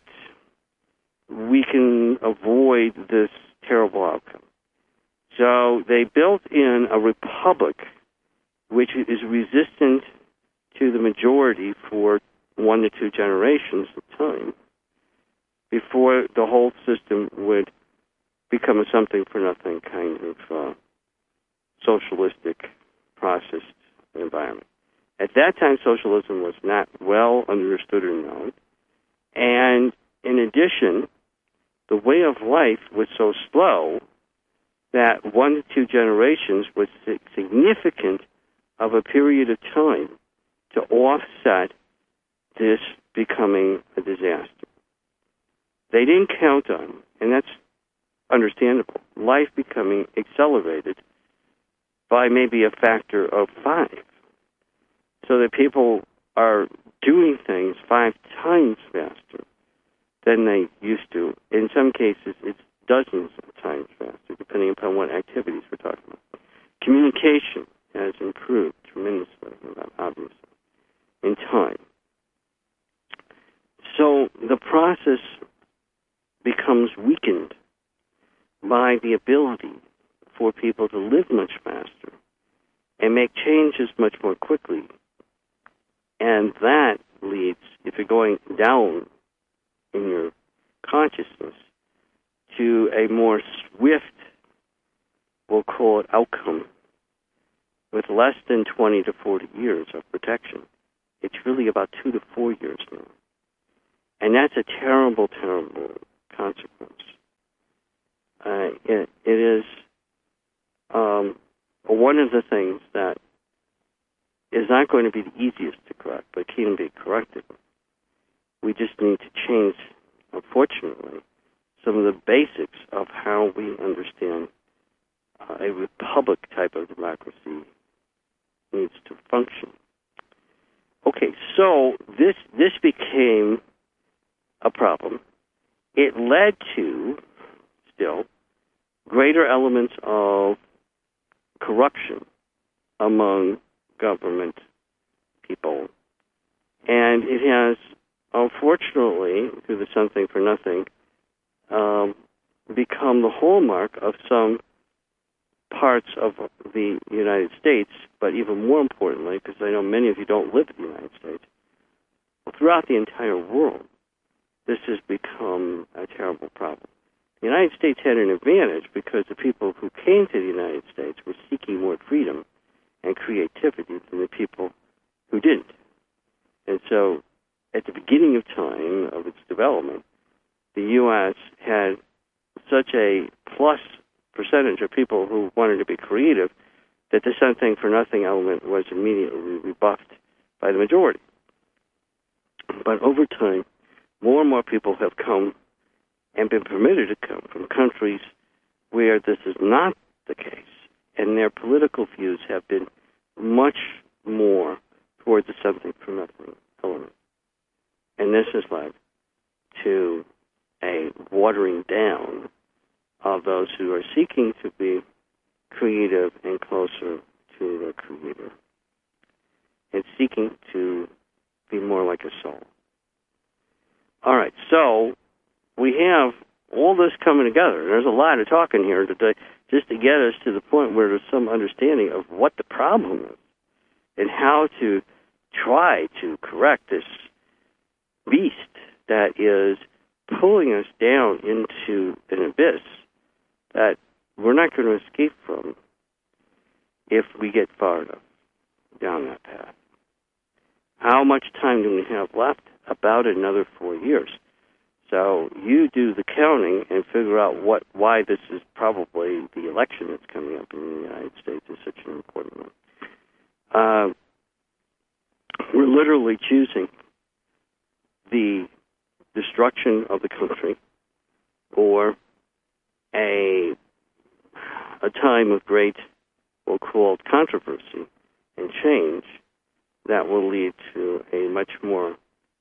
we can avoid this terrible outcome. So they built in a republic which is resistant to the majority for 1 to 2 generations of time before the whole system would become a something-for-nothing kind of socialistic processed environment. At that time, socialism was not well understood or known, and in addition, the way of life was so slow that 1 to 2 generations was significant of a period of time to offset this becoming a disaster. They didn't count on, and that's understandable, life becoming accelerated by maybe a factor of 5. So that people are doing things 5 times faster than they used to. In some cases, it's dozens of times faster, depending upon what activities we're talking about. Communication has improved tremendously, obviously, in time. So the process becomes weakened by the ability for people to live much faster and make changes much more quickly. And that leads, if you're going down in your consciousness, to a more swift, we'll call it outcome, with less than 20 to 40 years of protection. It's really about 2 to 4 years now. And that's a terrible, terrible consequence. It is one of the things that is not going to be the easiest to correct, but can be corrected. We just need to change, unfortunately, some of the basics of how we understand a republic type of democracy needs to function. Okay, so this became a problem. It led to, still, greater elements of corruption among government people. And it has, unfortunately, through the something for nothing, become the hallmark of some parts of the United States, but even more importantly, because I know many of you don't live in the United States, throughout the entire world, this has become a terrible problem. The United States had an advantage because the people who came to the United States were seeking more freedom and creativity than the people who didn't. And so, at the beginning of time of its development, the U.S. had such a plus percentage of people who wanted to be creative that the something for nothing element was immediately rebuffed by the majority. But over time, more and more people have come and been permitted to come from countries where this is not the case, and their political views have been much more towards the something for nothing element. And this has led to a watering down of those who are seeking to be creative and closer to their creator, and seeking to be more like a soul. All right, so we have all this coming together. There's a lot of talking here today just to get us to the point where there's some understanding of what the problem is and how to try to correct this beast that is pulling us down into an abyss that we're not going to escape from if we get far enough down that path. How much time do we have left? About another 4 years. So you do the counting and figure out why this is probably the election that's coming up in the United States is such an important one. We're literally choosing the destruction of the country or a time of great, we'll call it controversy and change that will lead to a much more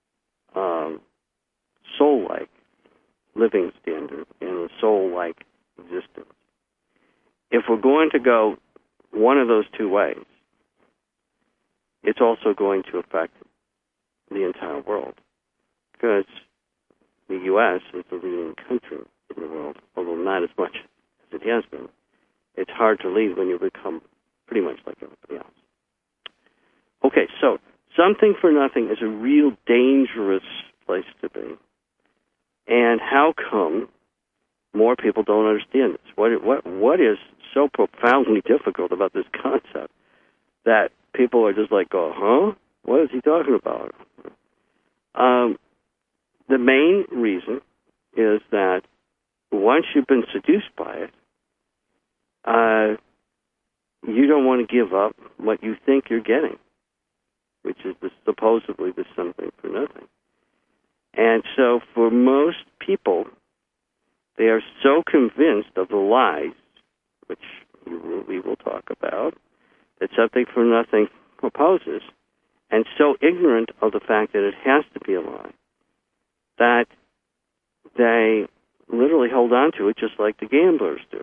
soul-like living standard and a soul-like existence. If we're going to go one of those two ways, it's also going to affect the entire world, because the U.S. is the leading country in the world, although not as much as it has been. It's hard to lead when you become pretty much like everybody else. Okay, so something for nothing is a real dangerous place to be. And how come more people don't understand this? What is so profoundly difficult about this concept that people are just like, huh? What is he talking about? The main reason is that once you've been seduced by it, you don't want to give up what you think you're getting, which is supposedly the something for nothing. And so for most people, they are so convinced of the lies, which we will talk about, that something for nothing proposes, and so ignorant of the fact that it has to be a lie, that they literally hold on to it just like the gamblers do.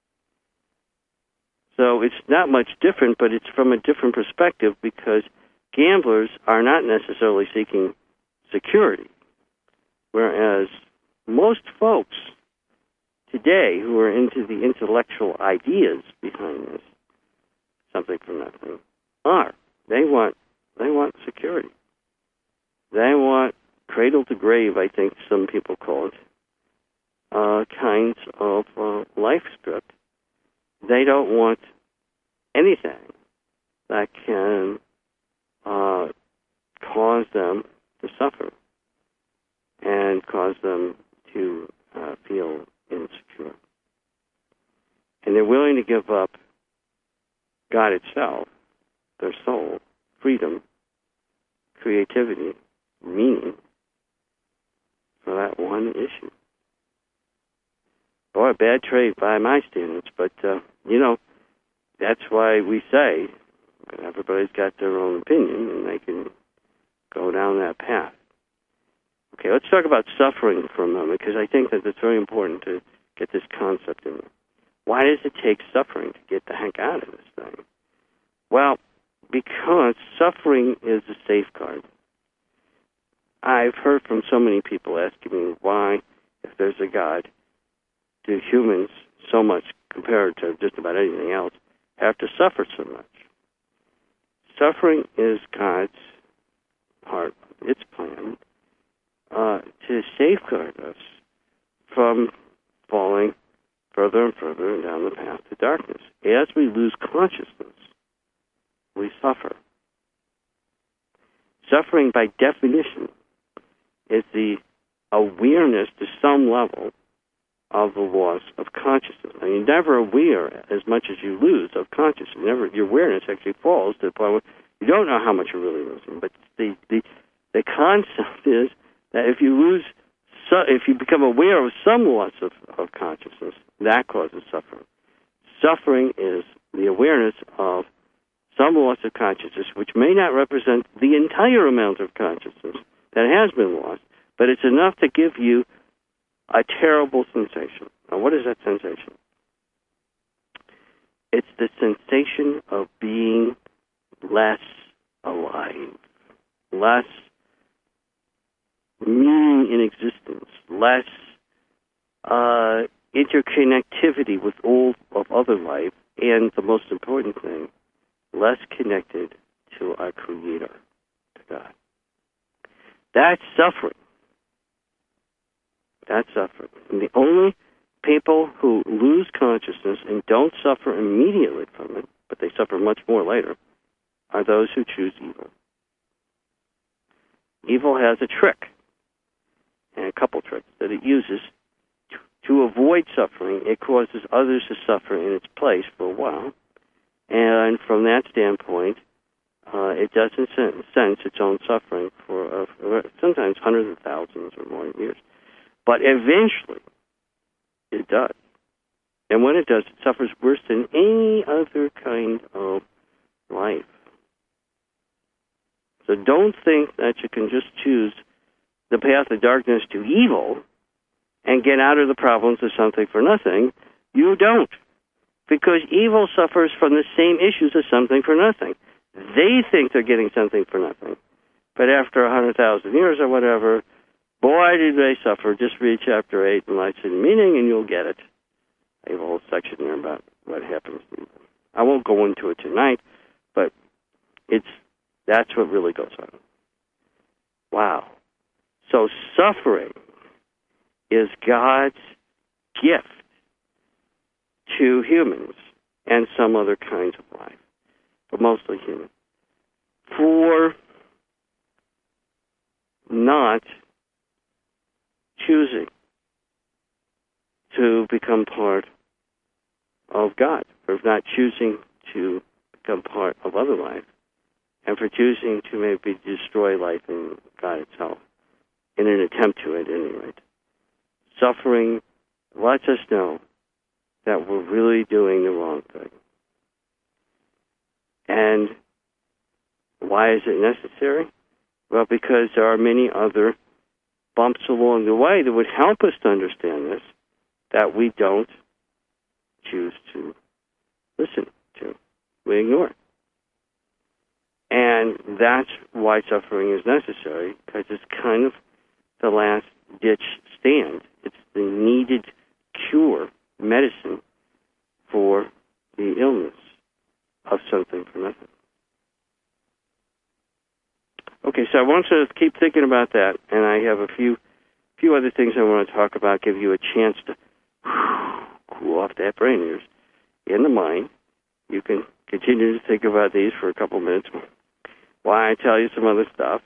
So it's not much different, but it's from a different perspective, because gamblers are not necessarily seeking security, whereas most folks today who are into the intellectual ideas behind this, something for nothing, are. They want security. They want cradle to grave, I think some people call it, kinds of life script. They don't want anything that can cause them to suffer and cause them to feel insecure. And they're willing to give up God itself, their soul, freedom, creativity, meaning, for that one issue. Boy, a bad trade by my standards, but, that's why we say everybody's got their own opinion, and they can go down that path. Okay, let's talk about suffering for a moment, because I think that it's very important to get this concept in there. Why does it take suffering to get the heck out of this thing? Well, because suffering is a safeguard. I've heard from so many people asking me why, if there's a God, do humans so much compared to just about anything else have to suffer so much? Suffering is God's part of its plan to safeguard us from falling further and further down the path to darkness. As we lose consciousness, we suffer. Suffering, by definition, is the awareness to some level of the loss of consciousness. Now, you're never aware as much as you lose of consciousness. Your awareness actually falls to the point where you don't know how much you're really losing. But the concept is that if you become aware of some loss of consciousness, that causes suffering. Suffering is the awareness of some loss of consciousness, which may not represent the entire amount of consciousness that has been lost, but it's enough to give you a terrible sensation. Now, what is that sensation? It's the sensation of being less alive, less meaning in existence, less interconnectivity with all of other life, and the most important thing, less connected to our Creator, to God. That's suffering. That's suffering. And the only people who lose consciousness and don't suffer immediately from it, but they suffer much more later, are those who choose evil. Evil has a trick, and a couple tricks that it uses to avoid suffering. It causes others to suffer in its place for a while, and from that standpoint, it doesn't sense its own suffering for sometimes hundreds of thousands or more years. But eventually, it does. And when it does, it suffers worse than any other kind of life. So don't think that you can just choose the path of darkness to evil and get out of the problems of something for nothing. You don't. Because evil suffers from the same issues as something for nothing. They think they're getting something for nothing. But after 100,000 years or whatever, boy, did they suffer. Just read chapter 8 in Life's Hidden Meaning and you'll get it. I have a whole section there about what happens to evil. I won't go into it tonight, but that's what really goes on. Wow. So suffering is God's gift to humans and some other kinds of life, but mostly human, for not choosing to become part of God, for not choosing to become part of other life, and for choosing to maybe destroy life and God itself in an attempt to, at any rate. Suffering lets us know that we're really doing the wrong thing. And why is it necessary? Well, because there are many other bumps along the way that would help us to understand this that we don't choose to listen to. We ignore it. And that's why suffering is necessary, because it's kind of the last-ditch stand. It's the needed cure, medicine, for the illness of something for nothing. Okay, so I want to keep thinking about that, and I have a few other things I want to talk about, give you a chance to cool off that brain of yours in the mind. You can continue to think about these for a couple minutes while I tell you some other stuff.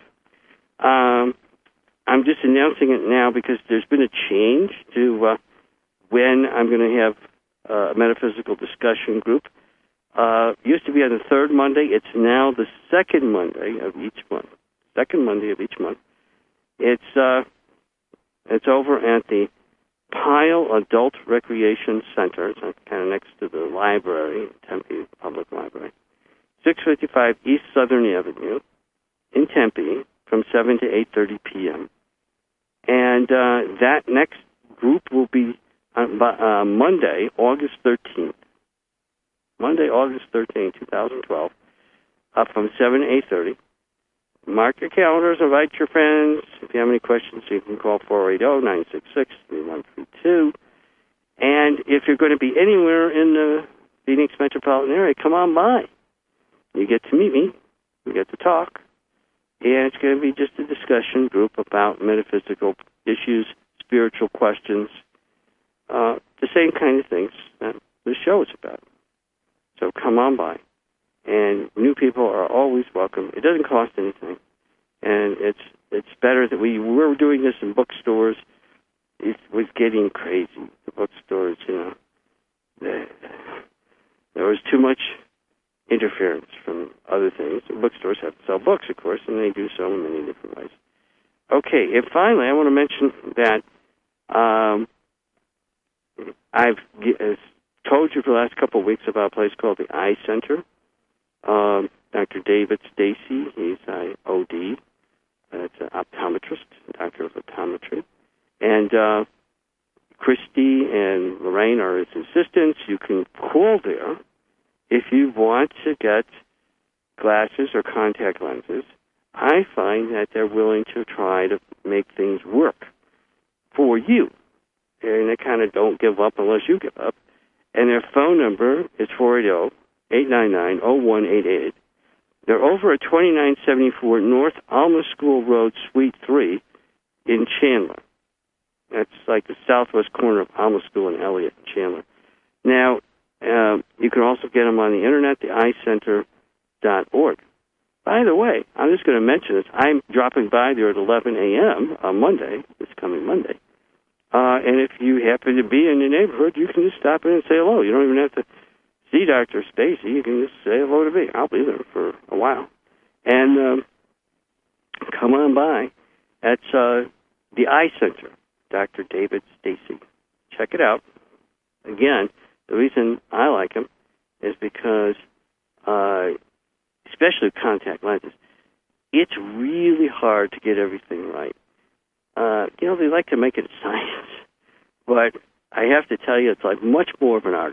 I'm just announcing it now because there's been a change to when I'm going to have a metaphysical discussion group. Used to be on the third Monday. It's now the second Monday of each month. Second Monday of each month. It's over at the Pyle Adult Recreation Center. It's kind of next to the library, Tempe Public Library. 655 East Southern Avenue in Tempe from 7 to 8:30 p.m. And that next group will be Monday, August 13th. Monday, August 13th, 2012, from 7 to 8:30. Mark your calendars, invite your friends. If you have any questions, you can call 480-966-3132. And if you're going to be anywhere in the Phoenix metropolitan area, come on by. You get to meet me. We get to talk. And it's going to be just a discussion group about metaphysical issues, spiritual questions, the same kind of things that the show is about. So come on by. And new people are always welcome. It doesn't cost anything. And it's better that we're doing this in bookstores. It was getting crazy. The bookstores, there was too much interference from other things. The bookstores have to sell books, of course, and they do so in many different ways. Okay, and finally, I want to mention that I've told you for the last couple of weeks about a place called the Eye Center. Dr. David Stacy, he's an OD. It's an optometrist, doctor of optometry. And Christy and Lorraine are his assistants. You can call there if you want to get glasses or contact lenses. I find that they're willing to try to make things work for you. And they kind of don't give up unless you give up. And their phone number is 480-899-0188. They're over at 2974 North Alma School Road, Suite 3 in Chandler. That's like the southwest corner of Alma School in Elliott and Chandler. Now, you can also get them on the internet, the eyecenter.org. By the way, I'm just going to mention this. I'm dropping by there at 11 a.m. on Monday, this coming Monday. And if you happen to be in the neighborhood, you can just stop in and say hello. You don't even have to see Dr. Stacy. You can just say hello to me. I'll be there for a while. And come on by. That's the Eye Center, Dr. David Stacy. Check it out. Again, the reason I like him is because, especially contact lenses, it's really hard to get everything right. They like to make it a science, but I have to tell you, it's like much more of an art.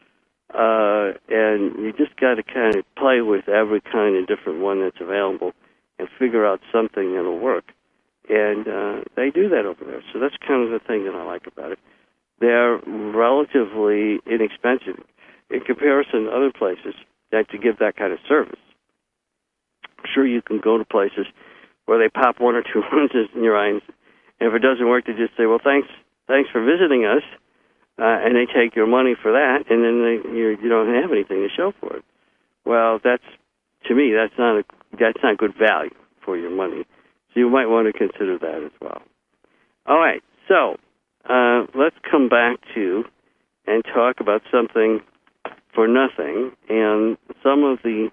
And you just got to kind of play with every kind of different one that's available and figure out something that'll work. And they do that over there. So that's kind of the thing that I like about it. They're relatively inexpensive in comparison to other places that to give that kind of service. I'm sure you can go to places where they pop one or two lenses in your eyes, and if it doesn't work, they just say, well, thanks for visiting us, and they take your money for that, and then you don't have anything to show for it. Well, to me, that's not good value for your money. So you might want to consider that as well. All right, so let's come back to and talk about something for nothing and some of the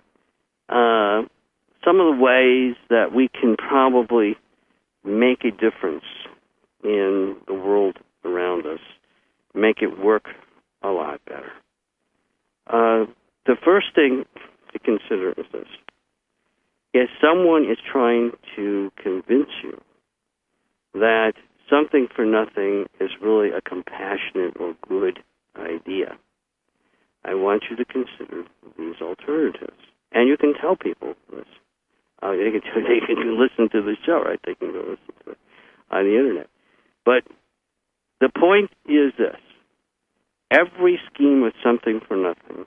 ways that we can probably make a difference in the world around us, make it work a lot better. The first thing to consider is this. If someone is trying to convince you that something for nothing is really a compassionate or good idea, I want you to consider these alternatives. And you can tell people this. They can listen to the show, right? They can go listen to it on the internet. But the point is this. Every scheme with something for nothing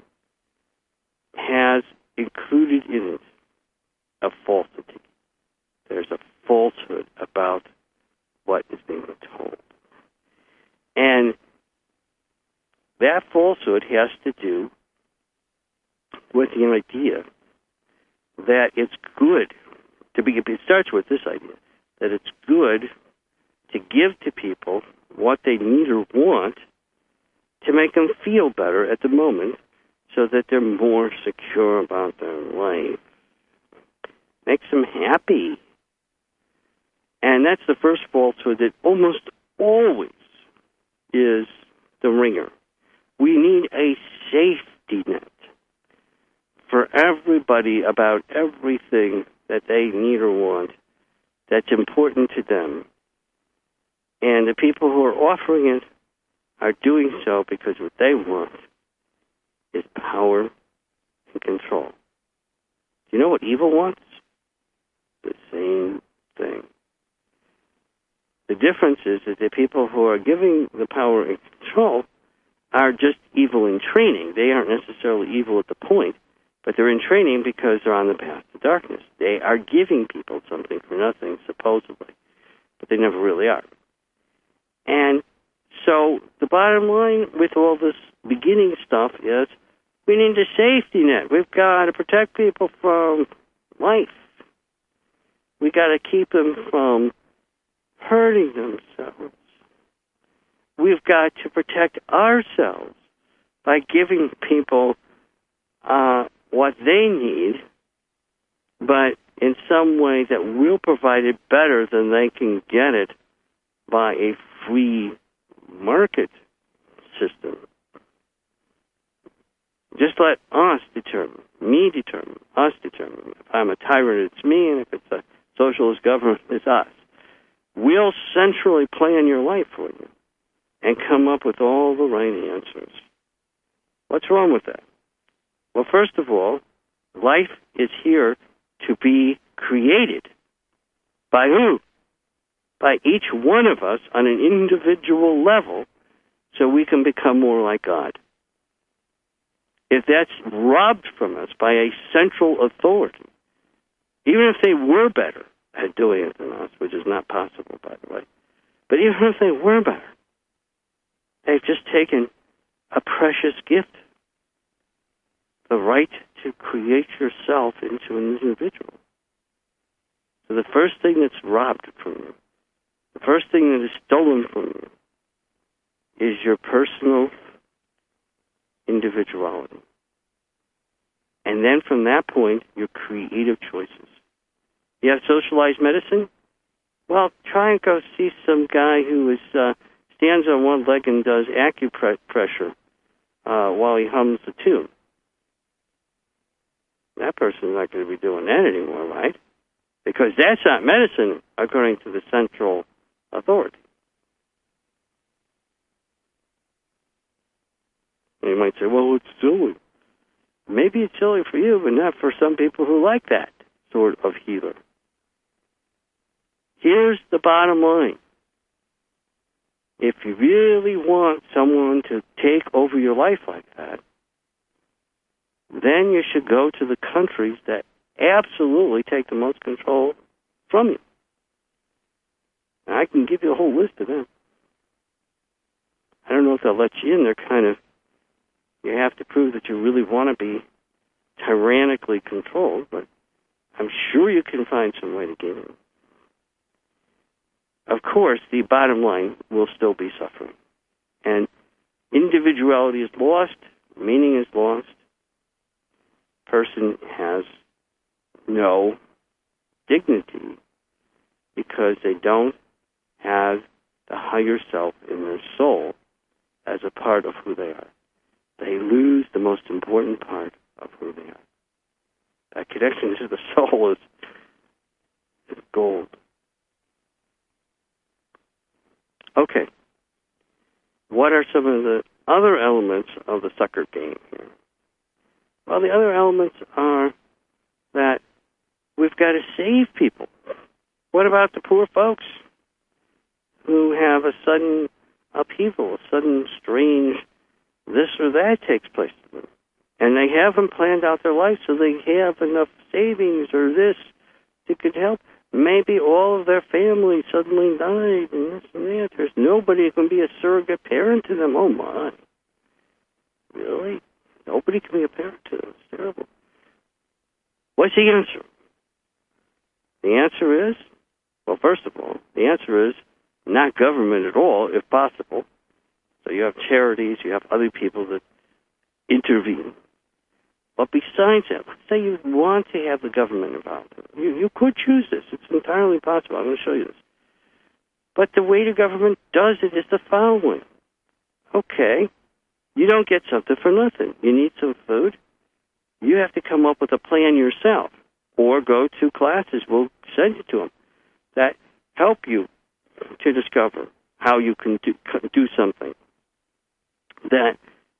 has included in it a falsity. There's a falsehood about what is being told. And that falsehood has to do with the idea that it's good it starts with this idea, that it's good to give to people what they need or want to make them feel better at the moment so that they're more secure about their life. Makes them happy. And that's the first falsehood that almost always is the ringer. We need a safety net for everybody about everything that they need or want that's important to them. And the people who are offering it are doing so because what they want is power and control. Do you know what evil wants? The same thing. The difference is that the people who are giving the power and control are just evil in training. They aren't necessarily evil at the point, but they're in training because they're on the path to darkness. They are giving people something for nothing, supposedly, but they never really are. And so the bottom line with all this beginning stuff is we need a safety net. We've got to protect people from life. We got to keep them from hurting themselves. We've got to protect ourselves by giving people what they need, but in some way that will provide it better than they can get it by a free market system. Just let us determine, us determine. If I'm a tyrant, it's me, and if it's a socialist government, it's us. We'll centrally plan your life for you and come up with all the right answers. What's wrong with that? Well, first of all, life is here to be created. By who? By each one of us on an individual level so we can become more like God. If that's robbed from us by a central authority, even if they were better at doing it than us, which is not possible, by the way, But even if they were better, they've just taken a precious gift, the right to create yourself into an individual. So the first thing that's robbed from you, the first thing that is stolen from you, is your personal individuality. And then from that point, your creative choices. You have socialized medicine? Well, try and go see some guy who stands on one leg and does acupressure while he hums a tune. That person's not going to be doing that anymore, right? Because that's not medicine, according to the central authority. And you might say, well, it's silly. Maybe it's silly for you, but not for some people who like that sort of healer. Here's the bottom line. If you really want someone to take over your life like that, then you should go to the countries that absolutely take the most control from you. And I can give you a whole list of them. I don't know if they'll let you in. They're kind of, you have to prove that you really want to be tyrannically controlled, but I'm sure you can find some way to get in. Of course, the bottom line will still be suffering. And individuality is lost, meaning is lost. Person has no dignity because they don't have the higher self in their soul as a part of who they are. They lose the most important part of who they are. That connection to the soul is gold. Okay. What are some of the other elements of the sucker game here? Well, the other elements are that we've got to save people. What about the poor folks who have a sudden upheaval, a sudden strange this or that takes place to them? And they haven't planned out their life, so they have enough savings or this that could help. Maybe all of their family suddenly died and this and that. There's nobody who can be a surrogate parent to them. Oh, my. Really? Nobody can be a parent to them. It's terrible. What's the answer? The answer is, well, first of all, the answer is not government at all, if possible. So you have charities, you have other people that intervene. But besides that, let's say you want to have the government involved. You could choose this. It's entirely possible. I'm going to show you this. But the way the government does it is the following. Okay, you don't get something for nothing. You need some food. You have to come up with a plan yourself or go to classes. We'll send you to them that help you to discover how you can do something that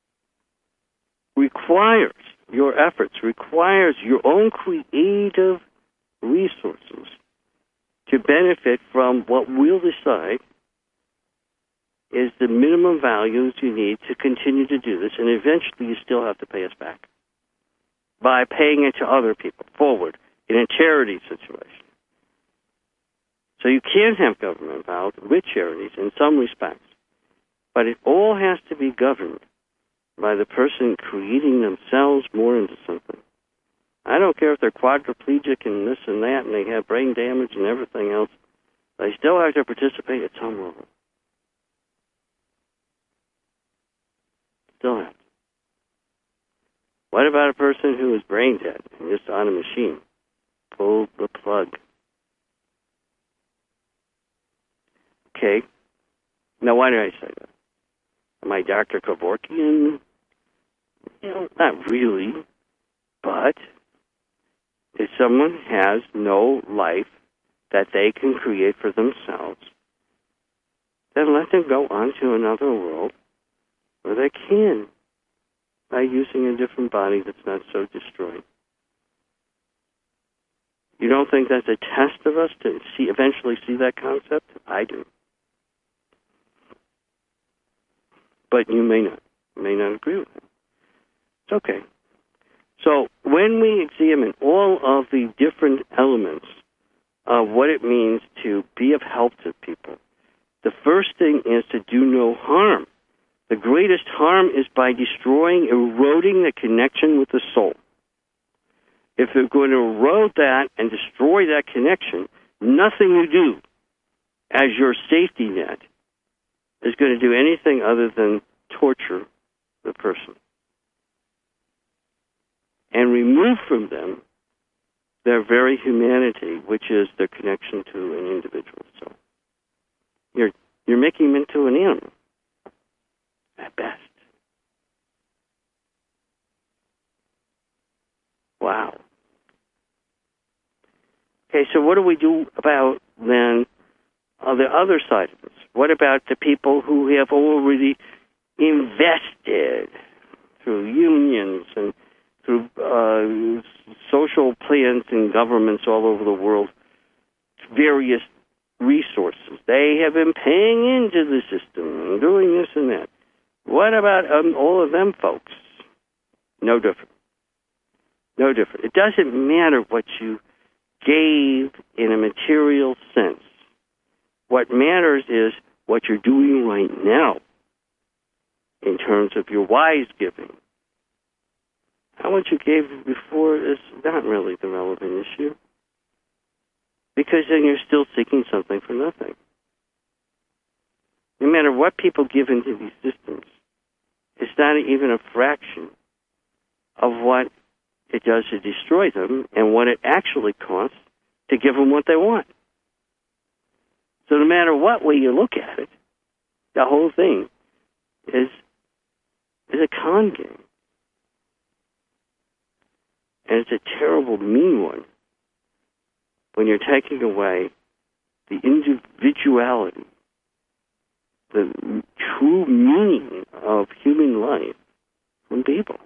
requires your efforts, requires your own creative resources to benefit from what we'll decide is the minimum values you need to continue to do this, and eventually you still have to pay us back by paying it to other people forward in a charity situation. So you can have government involved with charities in some respects, but it all has to be governed by the person creating themselves more into something. I don't care if they're quadriplegic and this and that, and they have brain damage and everything else. They still have to participate at some level. Still have to. What about a person who is brain dead and just on a machine? Pull the plug. Okay. Now, why did I say that? Am I Dr. Kevorkian? Not really. But if someone has no life that they can create for themselves, then let them go on to another world where they can, by using a different body that's not so destroyed. You don't think that's a test of us to eventually see that concept? I do. But you may not agree with it. It's okay. So when we examine all of the different elements of what it means to be of help to people, the is to do no harm. The greatest harm is by destroying, eroding the connection with the soul. If you're going to erode that and destroy that connection, nothing you do as your safety net is going to do anything other than torture the person and remove from them their very humanity, which is their connection to an individual. So you're making them into an animal at best. Wow. Okay, so what do we do about then the other side of this? What about the people who have already invested through unions and through social plans and governments all over the world, various resources? They have been paying into the system and doing this and that. What about all of them folks? No different. No different. It doesn't matter what you gave in a material sense. What matters is what you're doing right now in terms of your wise giving. How much you gave before is not really the relevant issue, because then you're still seeking something for nothing. No matter what people give into these systems, it's not even a fraction of what it does to destroy them and what it actually costs to give them what they want. So no matter what way you look at it, the whole thing is a con game. And it's a terrible, mean one when you're taking away the individuality, the true meaning of human life from people.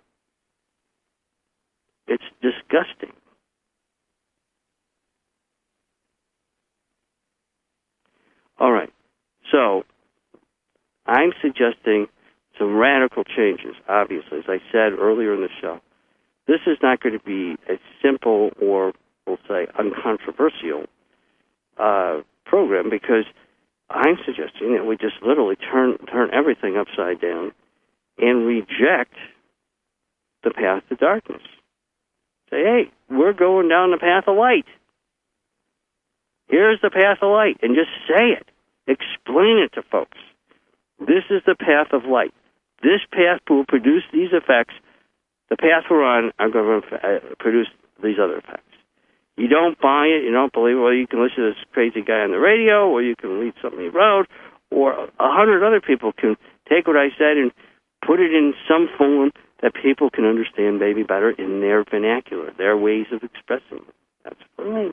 It's disgusting. All right. So I'm suggesting some radical changes, obviously. As I said earlier in the show, this is not going to be a simple or, we'll say, uncontroversial program, because I'm suggesting that we just literally turn everything upside down and reject the path to darkness. Say, hey, we're going down the path of light. Here's the path of light, and just say it. Explain it to folks. This is the path of light. This path will produce these effects. The path we're on are going to produce these other effects. You don't buy it, you don't believe it, well, you can listen to this crazy guy on the radio, or you can read something he wrote, or 100 other people can take what I said and put it in some form that people can understand maybe better in their vernacular, their ways of expressing it. That's fine.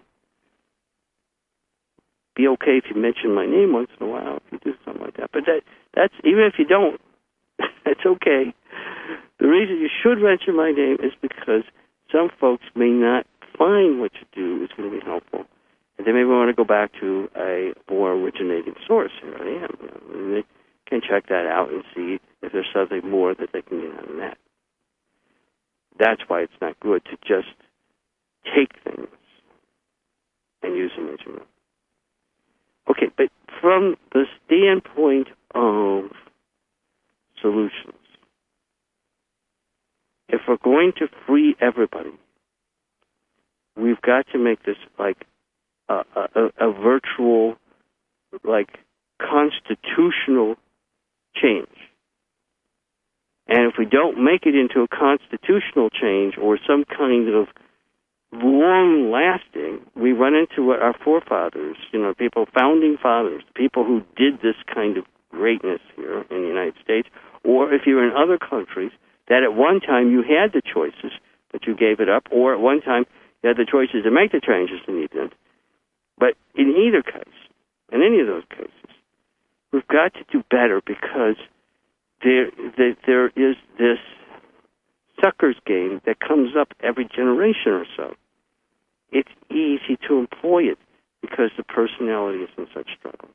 Be okay if you mention my name once in a while, if you do something like that. But that's even if you don't, that's okay. The reason you should mention my name is because some folks may not find what you do is going to be helpful. And they may want to go back to a more originating source. Here I am. And they can check that out and see if there's something more that they can get out of that. That's why it's not good to just take things and use them as you know. Okay, but from the standpoint of solutions, if we're going to free everybody, we've got to make this like a virtual, like, constitutional change. And if we don't make it into a constitutional change or some kind of long-lasting, we run into what our forefathers, people, founding fathers, people who did this kind of greatness here in the United States, or if you're in other countries, that at one time you had the choices, but you gave it up, or at one time you had the choices to make the changes and you didn't. But in either case, in any of those cases, we've got to do better, because there is this sucker's game that comes up every generation or so. It's easy to employ it because the personality is in such struggle.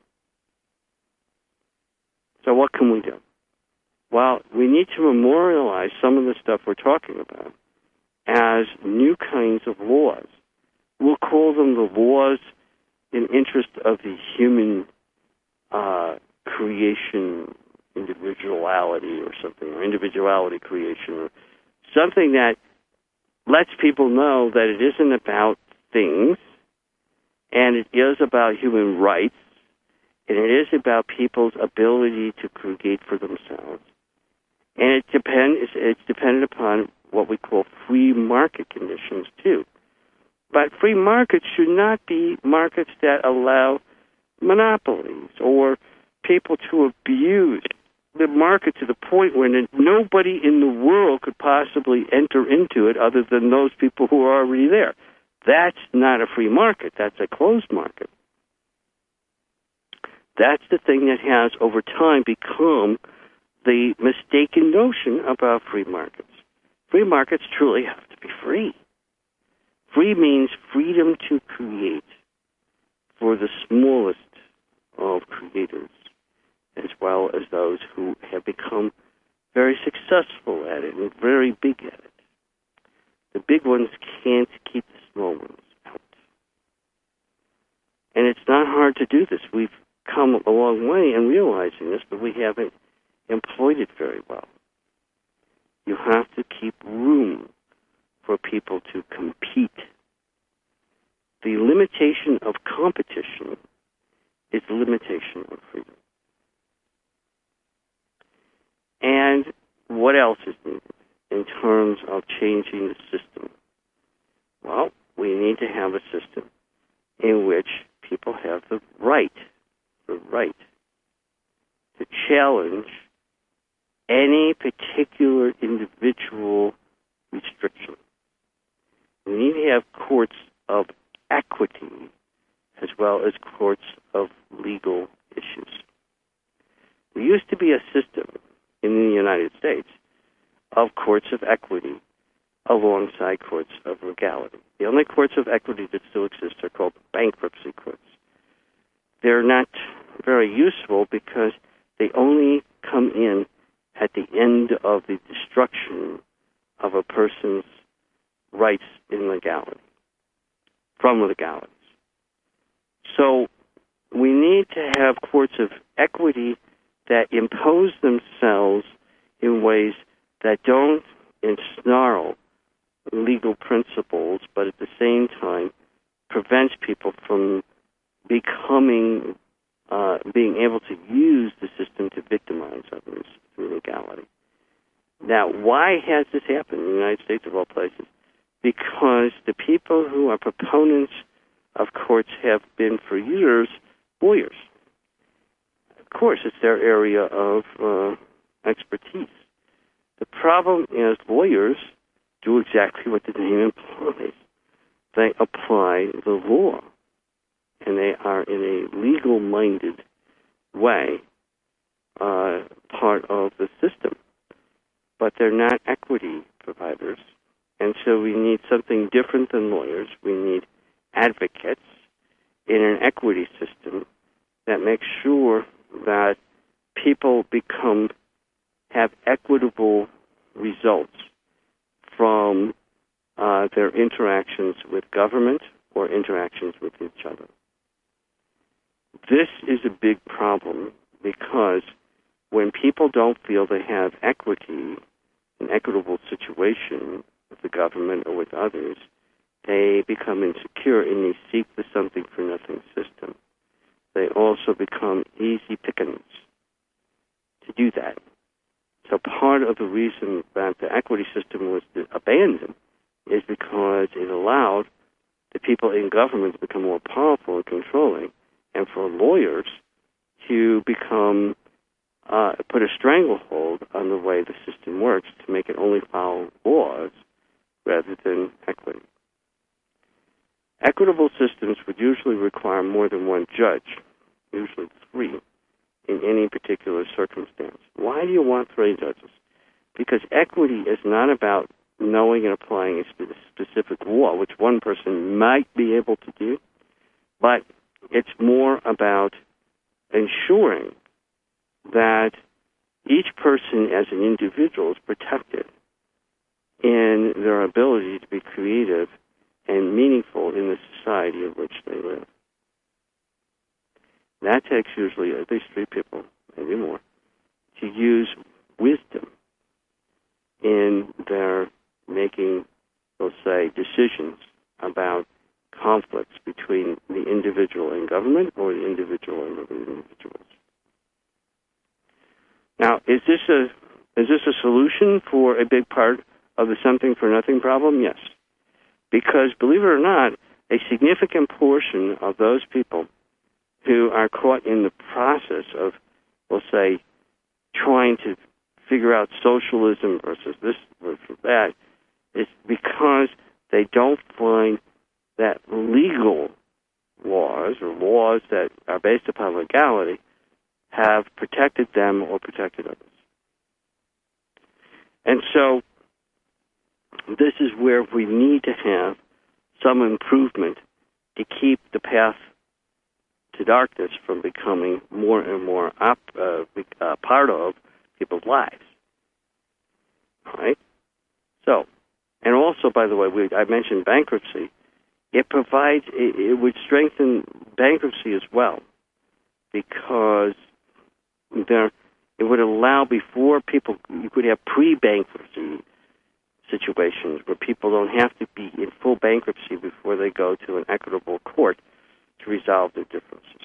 So what can we do? Well, we need to memorialize some of the stuff we're talking about as new kinds of laws. We'll call them the laws in interest of the human creation individuality or something, or individuality creation, or something that lets people know that it isn't about things, and it is about human rights, and it is about people's ability to create for themselves. And it's dependent upon what we call free market conditions, too. But free markets should not be markets that allow monopolies or people to abuse the market to the point where nobody in the world could possibly enter into it other than those people who are already there. That's not a free market. That's a closed market. That's the thing that has, over time, become the mistaken notion about free markets. Free markets truly have to be free. Free means freedom to create for the smallest of creators, as well as those who have become very successful at it and very big at it. The big ones can't keep the small ones out. And it's not hard to do this. We've come a long way in realizing this, but we haven't employed it very well. You have to keep room for people to compete. The limitation of competition is the limitation of freedom. And what else is needed in terms of changing the system? Well, we need to have a system in which people have the right to challenge any particular individual restriction. We need to have courts of equity as well as courts of legal issues. There used to be a system in the United States of courts of equity alongside courts of legality. The only courts of equity that still exist are called bankruptcy courts. They're not very useful because they only come in at the end of the destruction of a person's rights in legality, from legalities. So we need to have courts of equity that impose themselves in ways that don't ensnarl legal principles, but at the same time prevents people from being able to use the system to victimize others through legality. Now, why has this happened in the United States of all places? Because the people who are proponents of courts have been for years lawyers. Of course, it's their area of expertise. The problem is lawyers do exactly what the name implies. They apply the law, and they are in a legal-minded way part of the system. But they're not equity providers, and so we need something different than lawyers. We need advocates in an equity system that makes sure that people have equitable results from their interactions with government or interactions with each other. This is a big problem because when people don't feel they have equity, an equitable situation with the government or with others, they become insecure and they seek the something-for-nothing system. They also become easy pickings to do that. So part of the reason that the equity system was abandoned is because it allowed the people in government to become more powerful and controlling, and for lawyers to become put a stranglehold on the way the system works to make it only follow laws rather than equity. Equitable systems would usually require more than one judge, usually three, in any particular circumstance. Why do you want three judges? Because equity is not about knowing and applying a specific law, which one person might be able to do, but it's more about ensuring that each person as an individual is protected in their ability to be creative and meaningful in the society in which they live. That takes usually at least three people, say, decisions about conflicts between the individual and government or the individual and other individuals. Now, is this a solution for a big part of the something for nothing problem? Yes. Because, believe it or not, a significant portion of those people who are caught in the process of, we'll say, trying to figure out socialism versus this versus that, is because they don't find that legal laws or laws that are based upon legality have protected them or protected others. And so this is where we need to have some improvement to keep the path to darkness from becoming more and more part of people's lives. All right? So, and also, by the way, I mentioned bankruptcy. It would strengthen bankruptcy as well, because it would allow you could have pre-bankruptcy situations where people don't have to be in full bankruptcy before they go to an equitable court to resolve their differences.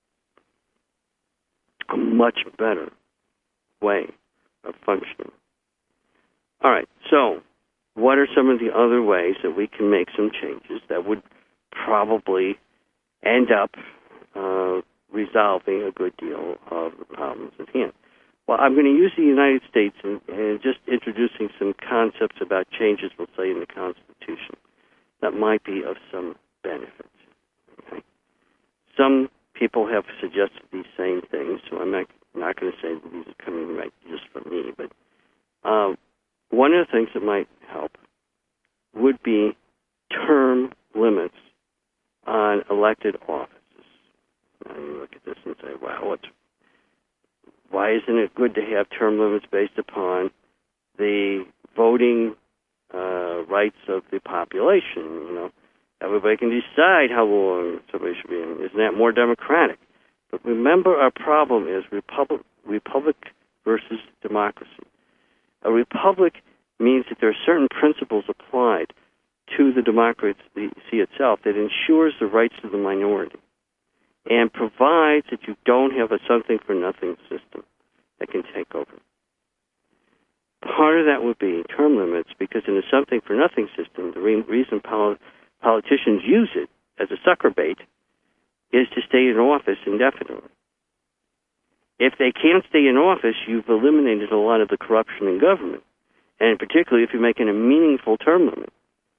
A much better way of functioning. All right, so what are some of the other ways that we can make some changes that would probably end up resolving a good deal of the problems at hand? Well, I'm going to use the United States and just introducing some concepts about changes, we'll say, in the Constitution that might be of some benefit. Okay? Some people have suggested these same things, so I'm not going to say that these are coming right just from me, but one of the things that might help would be term limits on elected offices. Now you look at this and say, well, why isn't it good to have term limits based upon the voting rights of the population? You know, everybody can decide how long somebody should be in. Isn't that more democratic? But remember, our problem is republic versus democracy. A republic means that there are certain principles applied to the democracy itself that ensures the rights of the minority and provides that you don't have a something-for-nothing system that can take over. Part of that would be term limits, because in a something-for-nothing system, the reason politicians use it as a sucker bait is to stay in office indefinitely. If they can't stay in office, you've eliminated a lot of the corruption in government, and particularly if you're making a meaningful term limit.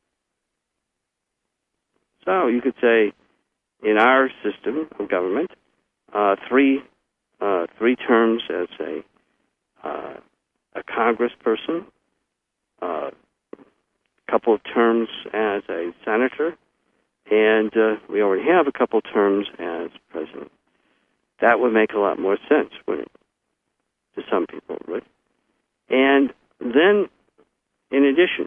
So you could say, in our system of government, three terms as a congressperson, a couple of terms as a senator, and we already have a couple of terms as president. That would make a lot more sense, wouldn't it? To some people, right? And then, in addition,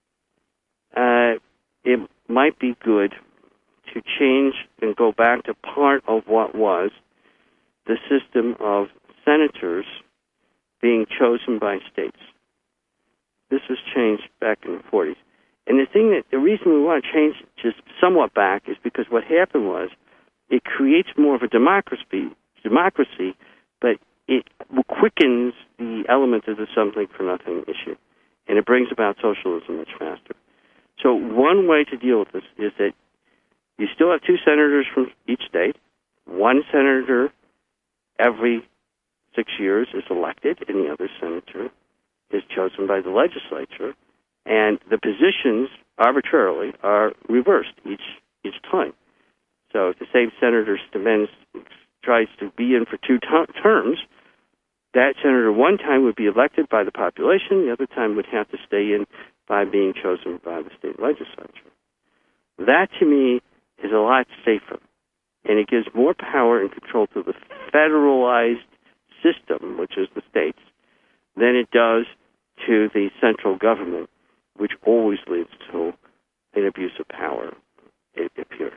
it might be good to change and go back to part of what was the system of senators being chosen by states. This was changed back in the 40s. And the reason we want to change just somewhat back is because what happened was it creates more of a democracy, but it quickens the element of the something-for-nothing issue, and it brings about socialism much faster. So one way to deal with this is that you still have two senators from each state. One senator every 6 years is elected, and the other senator is chosen by the legislature, and the positions arbitrarily are reversed each time. So if the same senator tries to be in for two terms, that senator one time would be elected by the population, the other time would have to stay in by being chosen by the state legislature. That, to me, is a lot safer, and it gives more power and control to the federalized system, which is the states, than it does to the central government, which always leads to an abuse of power, it appears.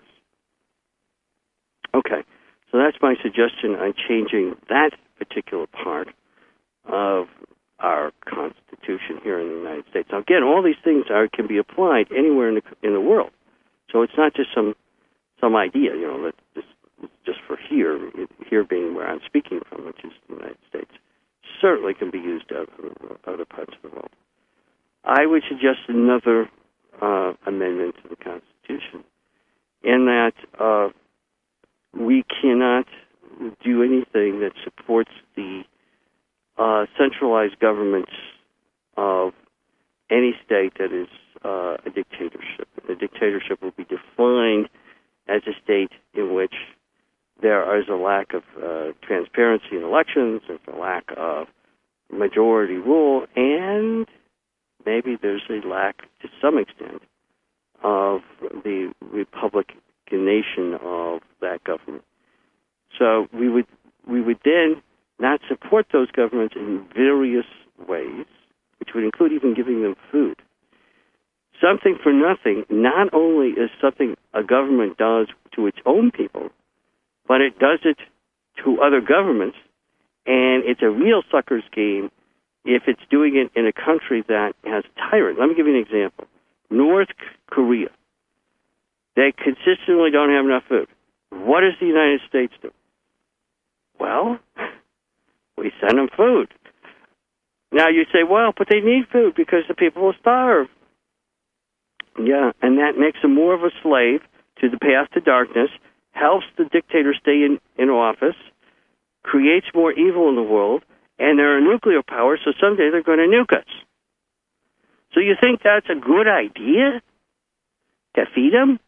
Okay, so that's my suggestion on changing that particular part of our Constitution here in the United States. Now, again, all these things can be applied anywhere in the world. So it's not just some idea, that just for here being where I'm speaking from, which is the United States. Certainly can be used other parts of the world. I would suggest another amendment to the Constitution, in that we cannot do anything that supports the centralized government of any state that is a dictatorship. A dictatorship will be defined as a state in which there is a lack of transparency in elections, there's a lack of majority rule, and maybe there's a lack, to some extent, of the republicanization of that government. So we would then not support those governments in various ways, which would include even giving them food. Something for nothing not only is something a government does to its own people, but it does it to other governments, and it's a real sucker's game if it's doing it in a country that has tyrants. Let me give you an example. North Korea. They consistently don't have enough food. What does the United States do? Well, we send them food. Now you say, well, but they need food because the people will starve. Yeah, and that makes them more of a slave to the path to darkness, helps the dictator stay in office, creates more evil in the world, and they're a nuclear power, so someday they're going to nuke us. So you think that's a good idea? To feed them?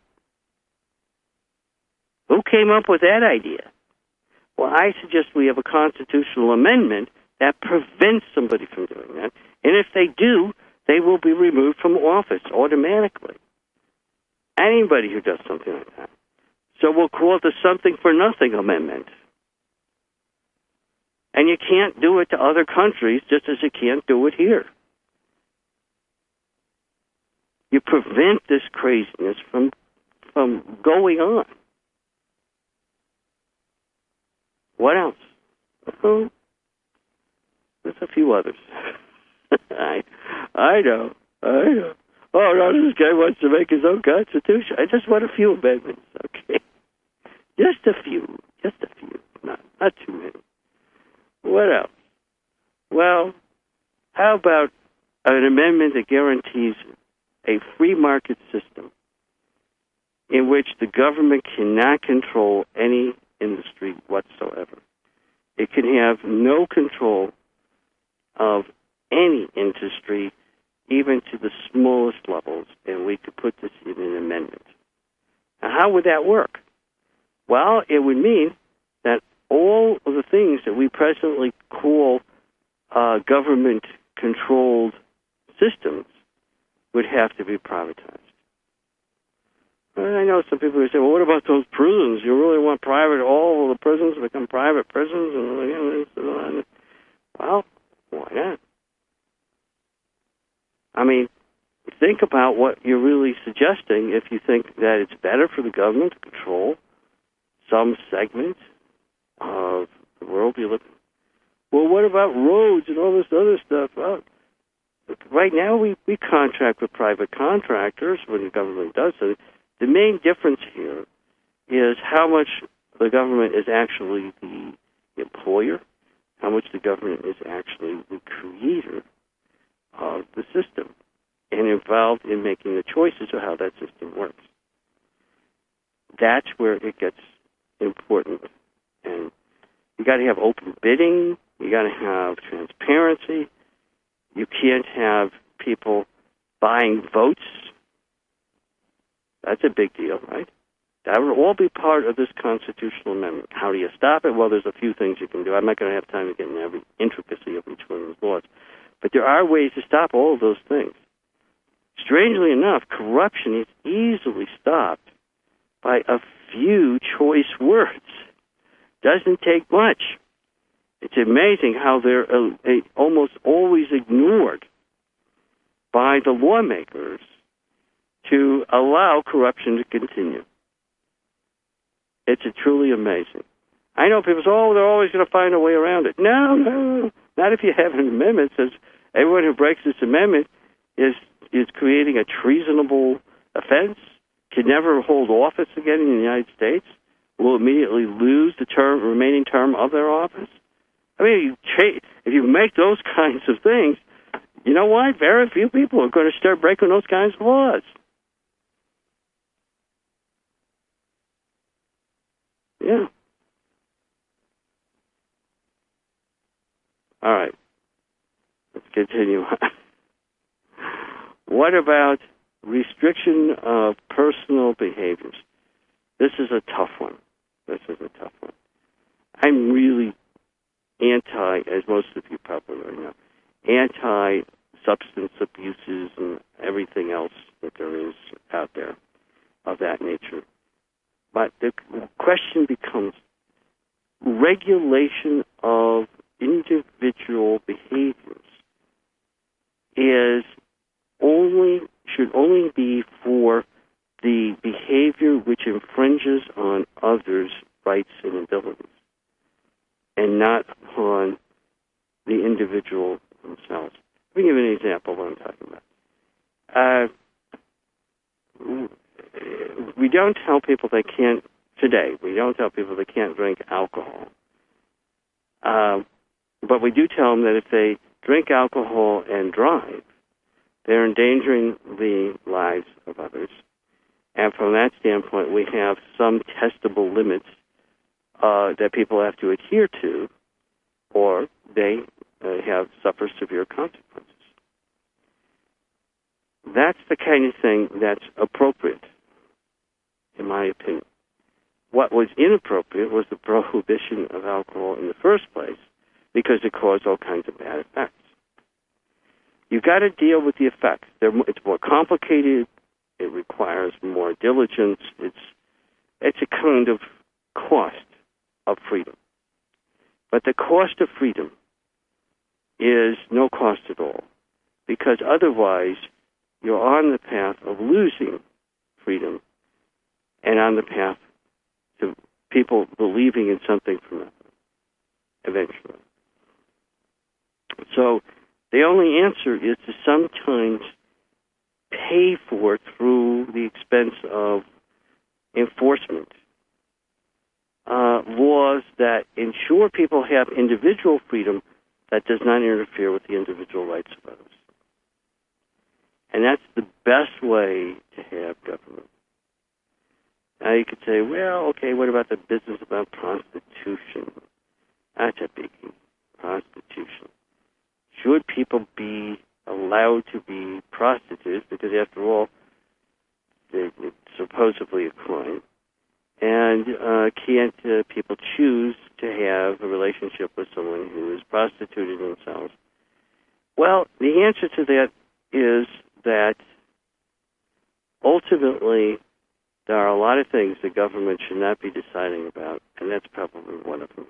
Who came up with that idea? Well, I suggest we have a constitutional amendment that prevents somebody from doing that. And if they do, they will be removed from office automatically. Anybody who does something like that. So we'll call it the Something for Nothing Amendment. And you can't do it to other countries just as you can't do it here. You prevent this craziness from going on. What else? Oh, there's a few others. I know. Oh, no, this guy wants to make his own constitution. I just want a few amendments, okay? Just a few. Not too many. What else? Well, how about an amendment that guarantees a free market system in which the government cannot control any industry whatsoever? It can have no control of any industry, even to the smallest levels, and we could put this in an amendment. Now, how would that work? Well, it would mean that all of the things that we presently call government-controlled systems would have to be privatized. I know some people who say, well, what about those prisons? You really want all of the prisons to become private prisons? Well, why not? I mean, think about what you're really suggesting if you think that it's better for the government to control some segment of the world you live in. Well, what about roads and all this other stuff? Well, right now we contract with private contractors when the government does it. The main difference here is how much the government is actually the employer, how much the government is actually the creator of the system and involved in making the choices of how that system works. That's where it gets important. And you got to have open bidding. You got to have transparency. You can't have people buying votes. That's a big deal, right? That will all be part of this constitutional amendment. How do you stop it? Well, there's a few things you can do. I'm not going to have time to get into every intricacy of each one of those laws. But there are ways to stop all of those things. Strangely enough, corruption is easily stopped by a few choice words. Doesn't take much. It's amazing how they're almost always ignored by the lawmakers to allow corruption to continue. It's truly amazing. I know people say, oh, they're always going to find a way around it. No. Not if you have an amendment that says everyone who breaks this amendment is creating a treasonable offense, can never hold office again in the United States, will immediately lose the remaining term of their office. I mean, if you make those kinds of things, you know what? Very few people are going to start breaking those kinds of laws. Yeah. All right. Let's continue. What about restriction of personal behaviors? This is a tough one. I'm really anti, as most of you probably already know, anti-substance abuses and everything else that there is out there of that nature. But the question becomes regulation of individual behaviors should only be for the behavior which infringes on others' rights and abilities, and not upon the individual themselves. Let me give you an example of what I'm talking about. We don't tell people they can't drink alcohol. But we do tell them that if they drink alcohol and drive, they're endangering the lives of others. And from that standpoint, we have some testable limits that people have to adhere to, or they suffer severe consequences. That's the kind of thing that's appropriate, in my opinion. What was inappropriate was the prohibition of alcohol in the first place, because it caused all kinds of bad effects. You've got to deal with the effects. It's more complicated. It requires more diligence. It's a kind of cost of freedom. But the cost of freedom is no cost at all, because otherwise you're on the path of losing freedom and on the path to people believing in something from nothing eventually. So the only answer is to sometimes pay for it through the expense of enforcement. Laws that ensure people have individual freedom that does not interfere with the individual rights of others. And that's the best way to have government. Now you could say, well, okay, what about the business about prostitution? That's a biggie. Prostitution. Should people be allowed to be prostitutes? Because after all, it's supposedly a crime. And can't people choose to have a relationship with someone who is prostituting themselves? Well, the answer to that is that ultimately there are a lot of things the government should not be deciding about, and that's probably one of them.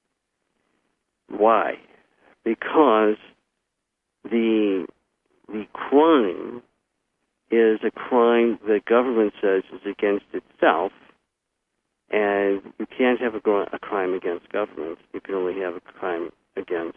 Why? Because the crime is a crime the government says is against itself, and you can't have a crime against government. You can only have a crime against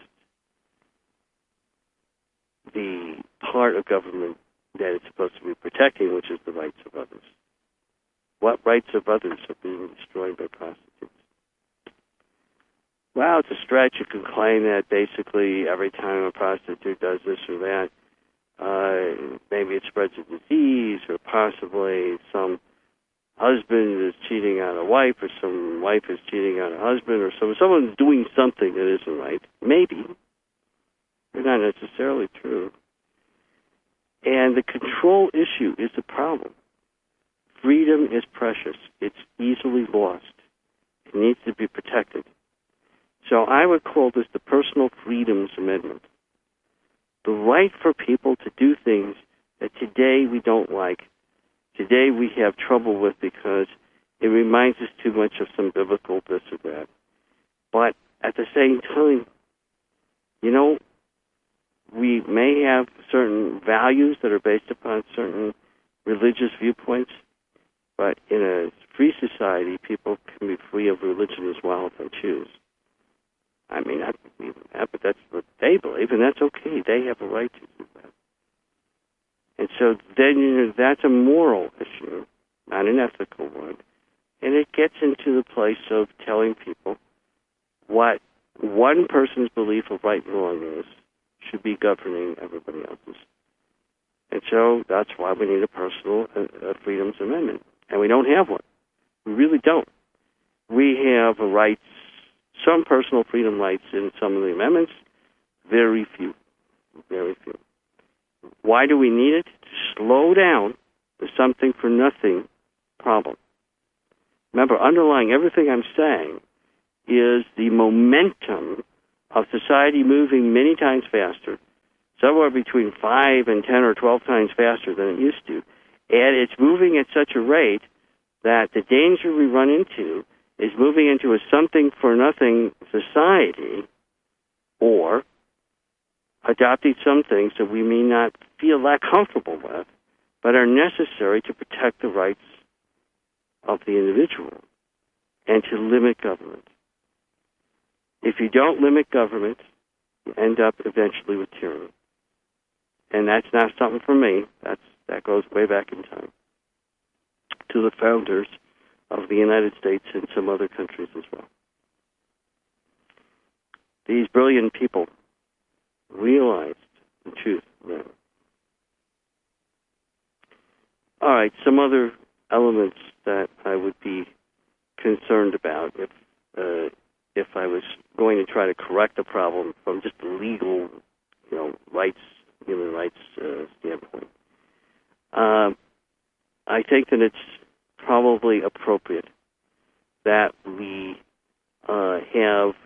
the part of government that it's supposed to be protecting, which is the rights of others. What rights of others are being destroyed by prostitutes? Well, it's a stretch. You can claim that basically every time a prostitute does this or that, maybe it spreads a disease, or possibly some husband is cheating on a wife, or some wife is cheating on a husband, or someone's doing something that isn't right. Maybe. They're not necessarily true. And the control issue is the problem. Freedom is precious. It's easily lost. It needs to be protected. So I would call this the Personal Freedoms Amendment. The right for people to do things that today we don't like, today we have trouble with because it reminds us too much of some biblical this or that. But at the same time, we may have certain values that are based upon certain religious viewpoints, but in a free society, people can be free of religion as well if they choose. I mean, I believe in that, but that's what they believe, and that's okay. They have a right to do that. And so then that's a moral issue, not an ethical one. And it gets into the place of telling people what one person's belief of right and wrong is should be governing everybody else's. And so that's why we need a personal freedoms amendment. And we don't have one. We really don't. We have rights, some personal freedom rights in some of the amendments, very few. Very few. Why do we need it? To slow down the something for nothing problem. Remember, underlying everything I'm saying is the momentum of society moving many times faster, somewhere between 5 and 10 or 12 times faster than it used to. And it's moving at such a rate that the danger we run into is moving into a something-for-nothing society, or adopting some things that we may not feel that comfortable with, but are necessary to protect the rights of the individual and to limit government. If you don't limit government, you end up eventually with tyranny. And that's not something for me. That goes way back in time to the founders of the United States and some other countries as well. These brilliant people realized the truth then. All right, some other elements that I would be concerned about if I was going to try to correct a problem from just a legal, rights, human rights standpoint. I think that it's probably appropriate that we have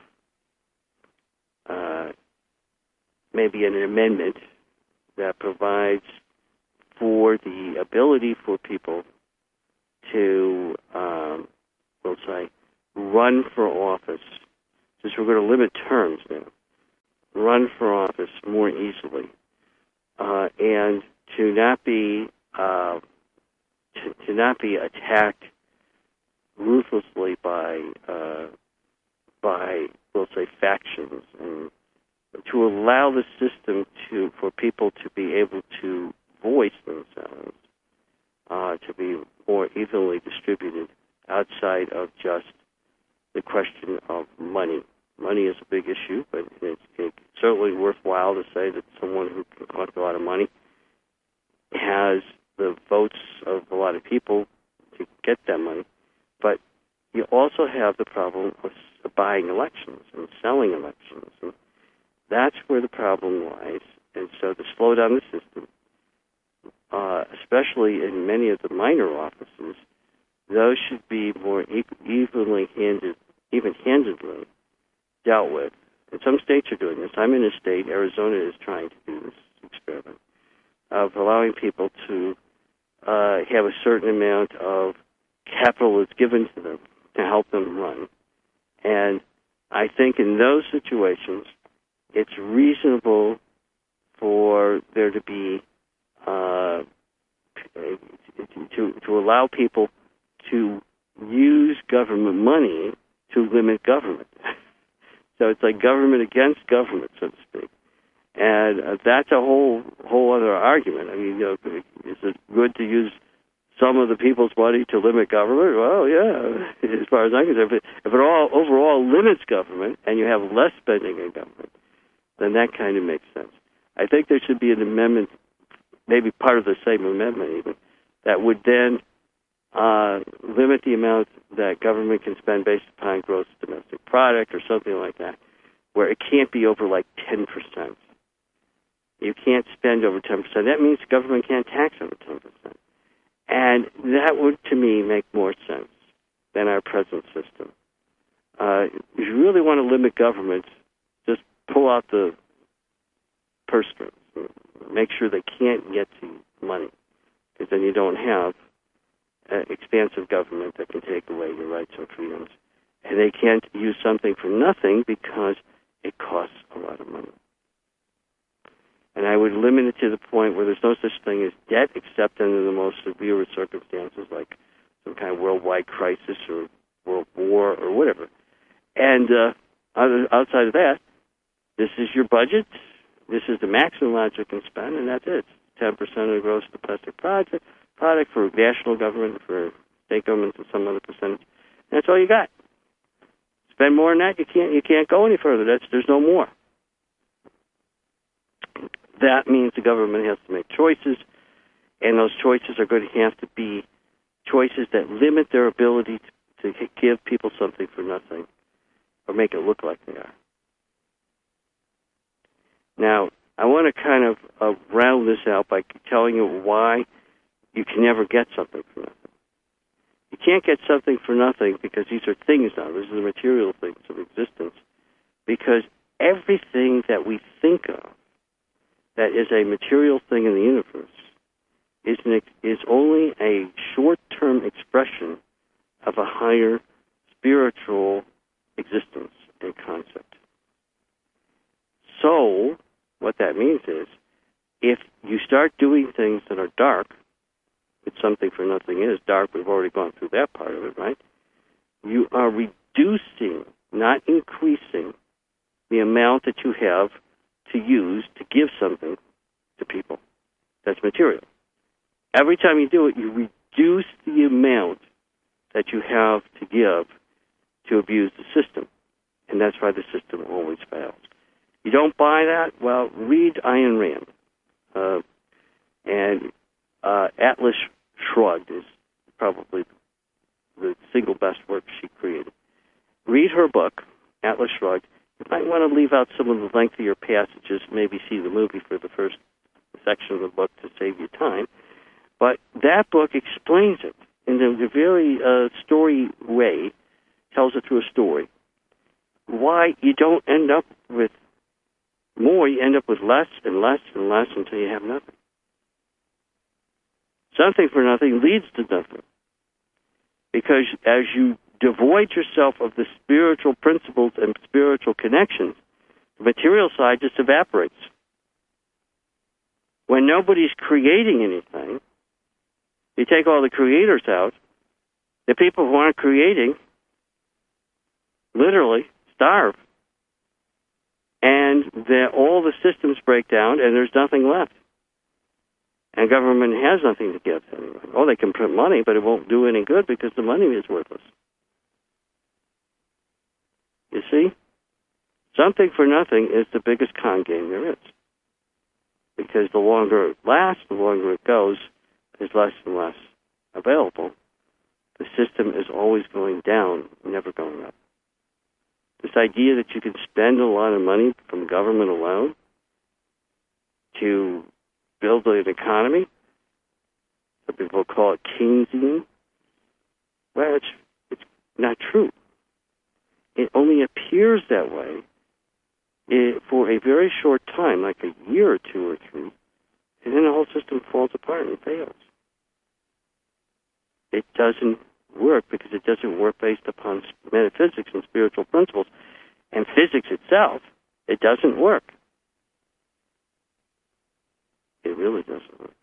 maybe an amendment that provides for the ability for people to, we'll say, run for office, since we're going to limit terms now, run for office more easily, and to not be attacked ruthlessly by we'll say, factions, and to allow the system for people to be able to voice themselves, to be more evenly distributed outside of just the question of money. Money is a big issue, but it's certainly worthwhile to say that someone who can collect a lot of money has the votes of a lot of people to get that money. But you also have the problem of buying elections and selling elections. And that's where the problem lies. And so to slow down the system, especially in many of the minor offices, those should be more even-handedly dealt with. And some states are doing this. I'm in a state, Arizona is trying to do this experiment, of allowing people to have a certain amount of capital that's given to them to help them run. And I think in those situations, it's reasonable for there to be to allow people to use government money to limit government. So it's like government against government, so to speak. And that's a whole other argument. I mean, is it good to use some of the people's money to limit government? Well, yeah, as far as I'm concerned. If it all overall limits government and you have less spending in government, then that kind of makes sense. I think there should be an amendment, maybe part of the same amendment even, that would then limit the amount that government can spend based upon gross domestic product or something like that, where it can't be over like 10%. You can't spend over 10%. That means the government can't tax over 10%. And that would, to me, make more sense than our present system. If you really want to limit government, just pull out the purse strings. Make sure they can't get to money, because then you don't have expansive government that can take away your rights and freedoms. And they can't use something for nothing because it costs a lot of money. And I would limit it to the point where there's no such thing as debt except under the most severe circumstances, like some kind of worldwide crisis or world war or whatever. And outside of that, this is your budget, this is the maximum amount you can spend, and that's it. 10% of the gross domestic product for national government, for state governments, and some other percentage. That's all you got. Spend more than that, you can't go any further. There's no more. That means the government has to make choices, and those choices are going to have to be choices that limit their ability to give people something for nothing or make it look like they are. Now, I want to kind of round this out by telling you why you can never get something for nothing. You can't get something for nothing because these are things now. These are the material things of existence. Because everything that we think of that is a material thing in the universe is only a short-term expression of a higher spiritual existence and concept. So, what that means is, if you start doing things that are dark, which something for nothing is dark, we've already gone through that part of it, right? You are reducing, not increasing, the amount that you have to use to give something to people. That's material. Every time you do it, you reduce the amount that you have to give to abuse the system. And that's why the system always fails. You don't buy that? Well, read Ayn Rand. And Atlas Shrugged is probably the single best work she created. Read her book, Atlas Shrugged. You might want to leave out some of the lengthier passages, maybe see the movie for the first section of the book to save you time. But that book explains it in a very story way, tells it through a story, why you don't end up with more, you end up with less and less and less until you have nothing. Something for nothing leads to nothing. Because as you devoid yourself of the spiritual principles and spiritual connections, the material side just evaporates. When nobody's creating anything, you take all the creators out, the people who aren't creating literally starve. And all the systems break down, and there's nothing left. And government has nothing to give to anyone. Oh, they can print money, but it won't do any good because the money is worthless. You see? Something for nothing is the biggest con game there is. Because the longer it lasts, the longer it goes, there's less and less available. The system is always going down, never going up. This idea that you can spend a lot of money from government alone to build an economy, some people call it Keynesian, well, it's not true. It only appears that way for a very short time, like a year or two or three, and then the whole system falls apart and fails. It doesn't work because it doesn't work based upon metaphysics and spiritual principles. And physics itself, it doesn't work. It really doesn't work.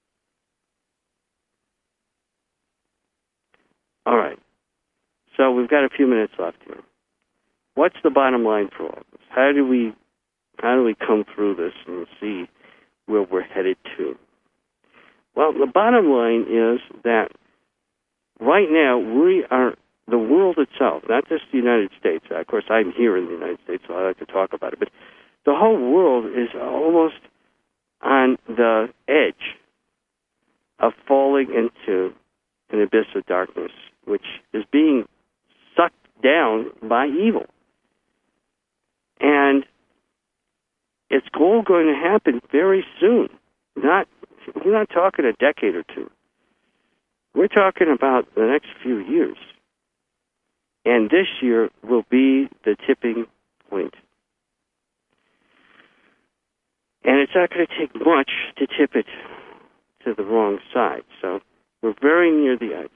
All right. So we've got a few minutes left here. What's the bottom line for all this? How do we come through this and see where we're headed to? Well, the bottom line is that right now we are, the world itself, not just the United States. Of course, I'm here in the United States, so I like to talk about it. But the whole world is almost on the edge of falling into an abyss of darkness, which is being sucked down by evil. And it's all going to happen very soon. We're not talking a decade or two. We're talking about the next few years. And this year will be the tipping point. And it's not going to take much to tip it to the wrong side. So we're very near the edge.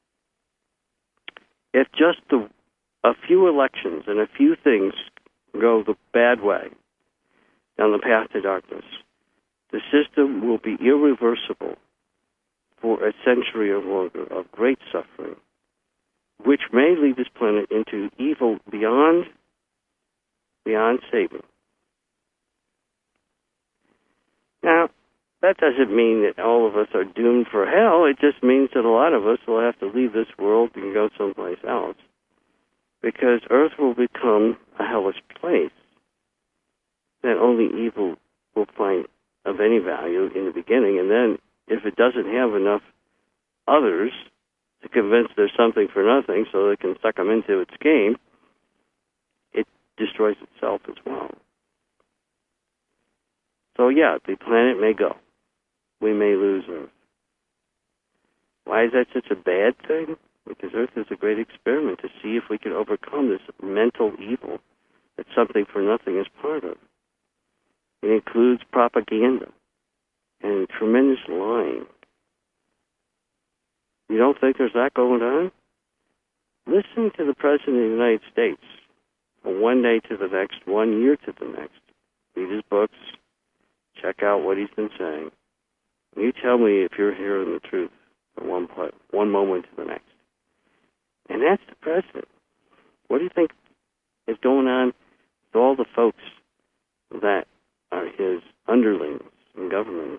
If just a few elections and a few things go the bad way down the path to darkness, the system will be irreversible for a century or longer of great suffering, which may lead this planet into evil beyond saving. Now, that doesn't mean that all of us are doomed for hell. It just means that a lot of us will have to leave this world and go someplace else, because Earth will become a hellish place that only evil will find of any value in the beginning. And then if it doesn't have enough others to convince there's something for nothing so it can suck them into its game, it destroys itself as well. So yeah, the planet may go. We may lose Earth. Why is that such a bad thing? Because Earth is a great experiment to see if we can overcome this mental evil that something for nothing is part of. It includes propaganda and tremendous lying. You don't think there's that going on? Listen to the President of the United States from one day to the next, 1 year to the next. Read his books. Check out what he's been saying. And you tell me if you're hearing the truth from one moment to the next. And that's the president. What do you think is going on with all the folks that are his underlings in government?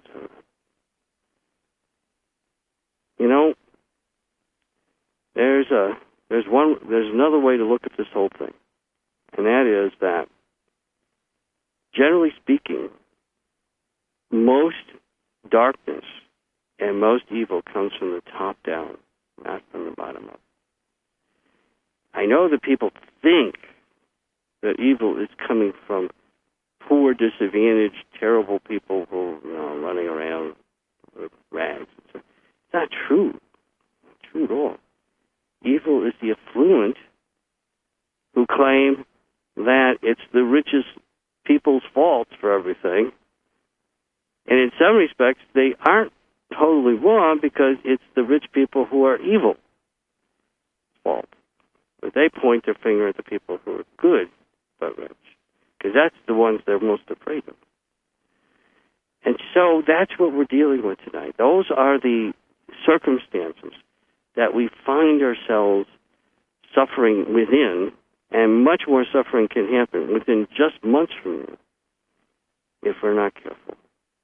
You know, there's another way to look at this whole thing, and that is that, generally speaking, most darkness and most evil comes from the top down, not from the bottom up. I know that people think that evil is coming from poor, disadvantaged, terrible people who are running around with rags. It's not true. Not true at all. Evil is the affluent who claim that it's the richest people's fault for everything. And in some respects, they aren't totally wrong, because it's the rich people who are evil's fault. But they point their finger at the people who are good but rich, because that's the ones they're most afraid of. And so that's what we're dealing with tonight. Those are the circumstances that we find ourselves suffering within, and much more suffering can happen within just months from now if we're not careful.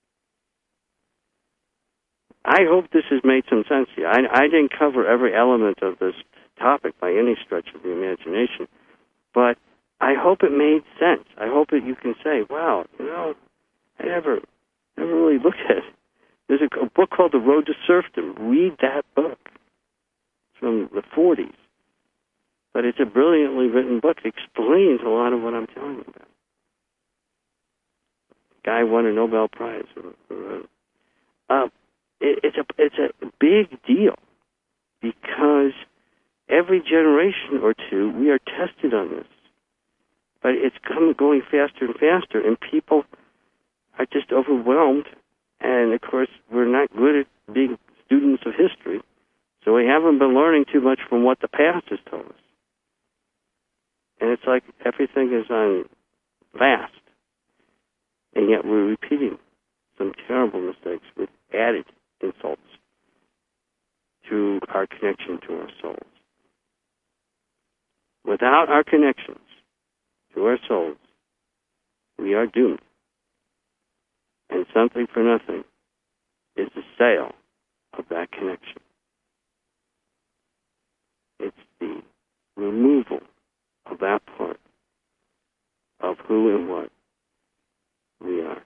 I hope this has made some sense to you. I didn't cover every element of this topic by any stretch of the imagination, but I hope it made sense. I hope that you can say, wow, I never really looked at it. There's a book called The Road to Serfdom. Read that book. It's from the 40s. But it's a brilliantly written book. It explains a lot of what I'm telling you about. The guy won a Nobel Prize. It's a big deal, because every generation or two we are tested on this. But it's going faster and faster, and people are just overwhelmed. And, of course, we're not good at being students of history, so we haven't been learning too much from what the past has told us. And it's like everything is on fast, and yet we're repeating some terrible mistakes with added insults to our connection to our souls. Without our connections to our souls, we are doomed. And something for nothing is the sale of that connection. It's the removal of that part of who and what we are.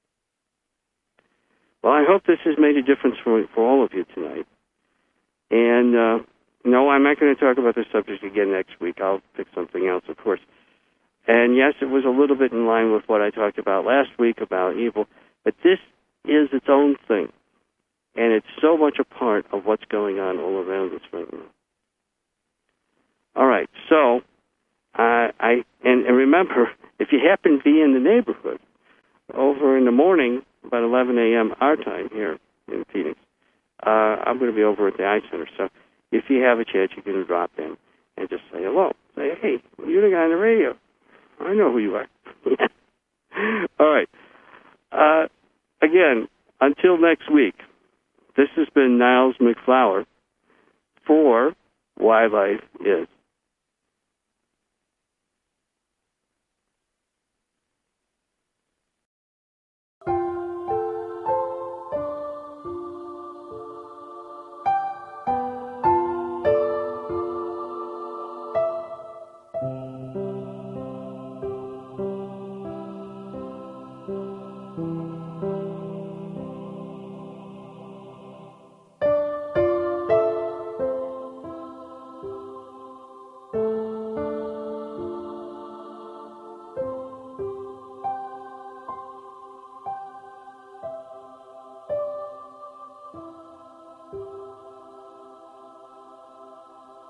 Well, I hope this has made a difference for all of you tonight. And, no, I'm not going to talk about this subject again next week. I'll pick something else, of course. And, yes, it was a little bit in line with what I talked about last week about evil. But this is its own thing. And it's so much a part of what's going on all around us right now. All right, so, and remember, if you happen to be in the neighborhood, over in the morning, about 11 a.m. our time here in Phoenix, I'm going to be over at the Eye Center. So if you have a chance, you can drop in and just say hello. Say, hey, you're the guy on the radio. I know who you are. All right. Again, until next week, this has been Niles McFlower for Why Life Is.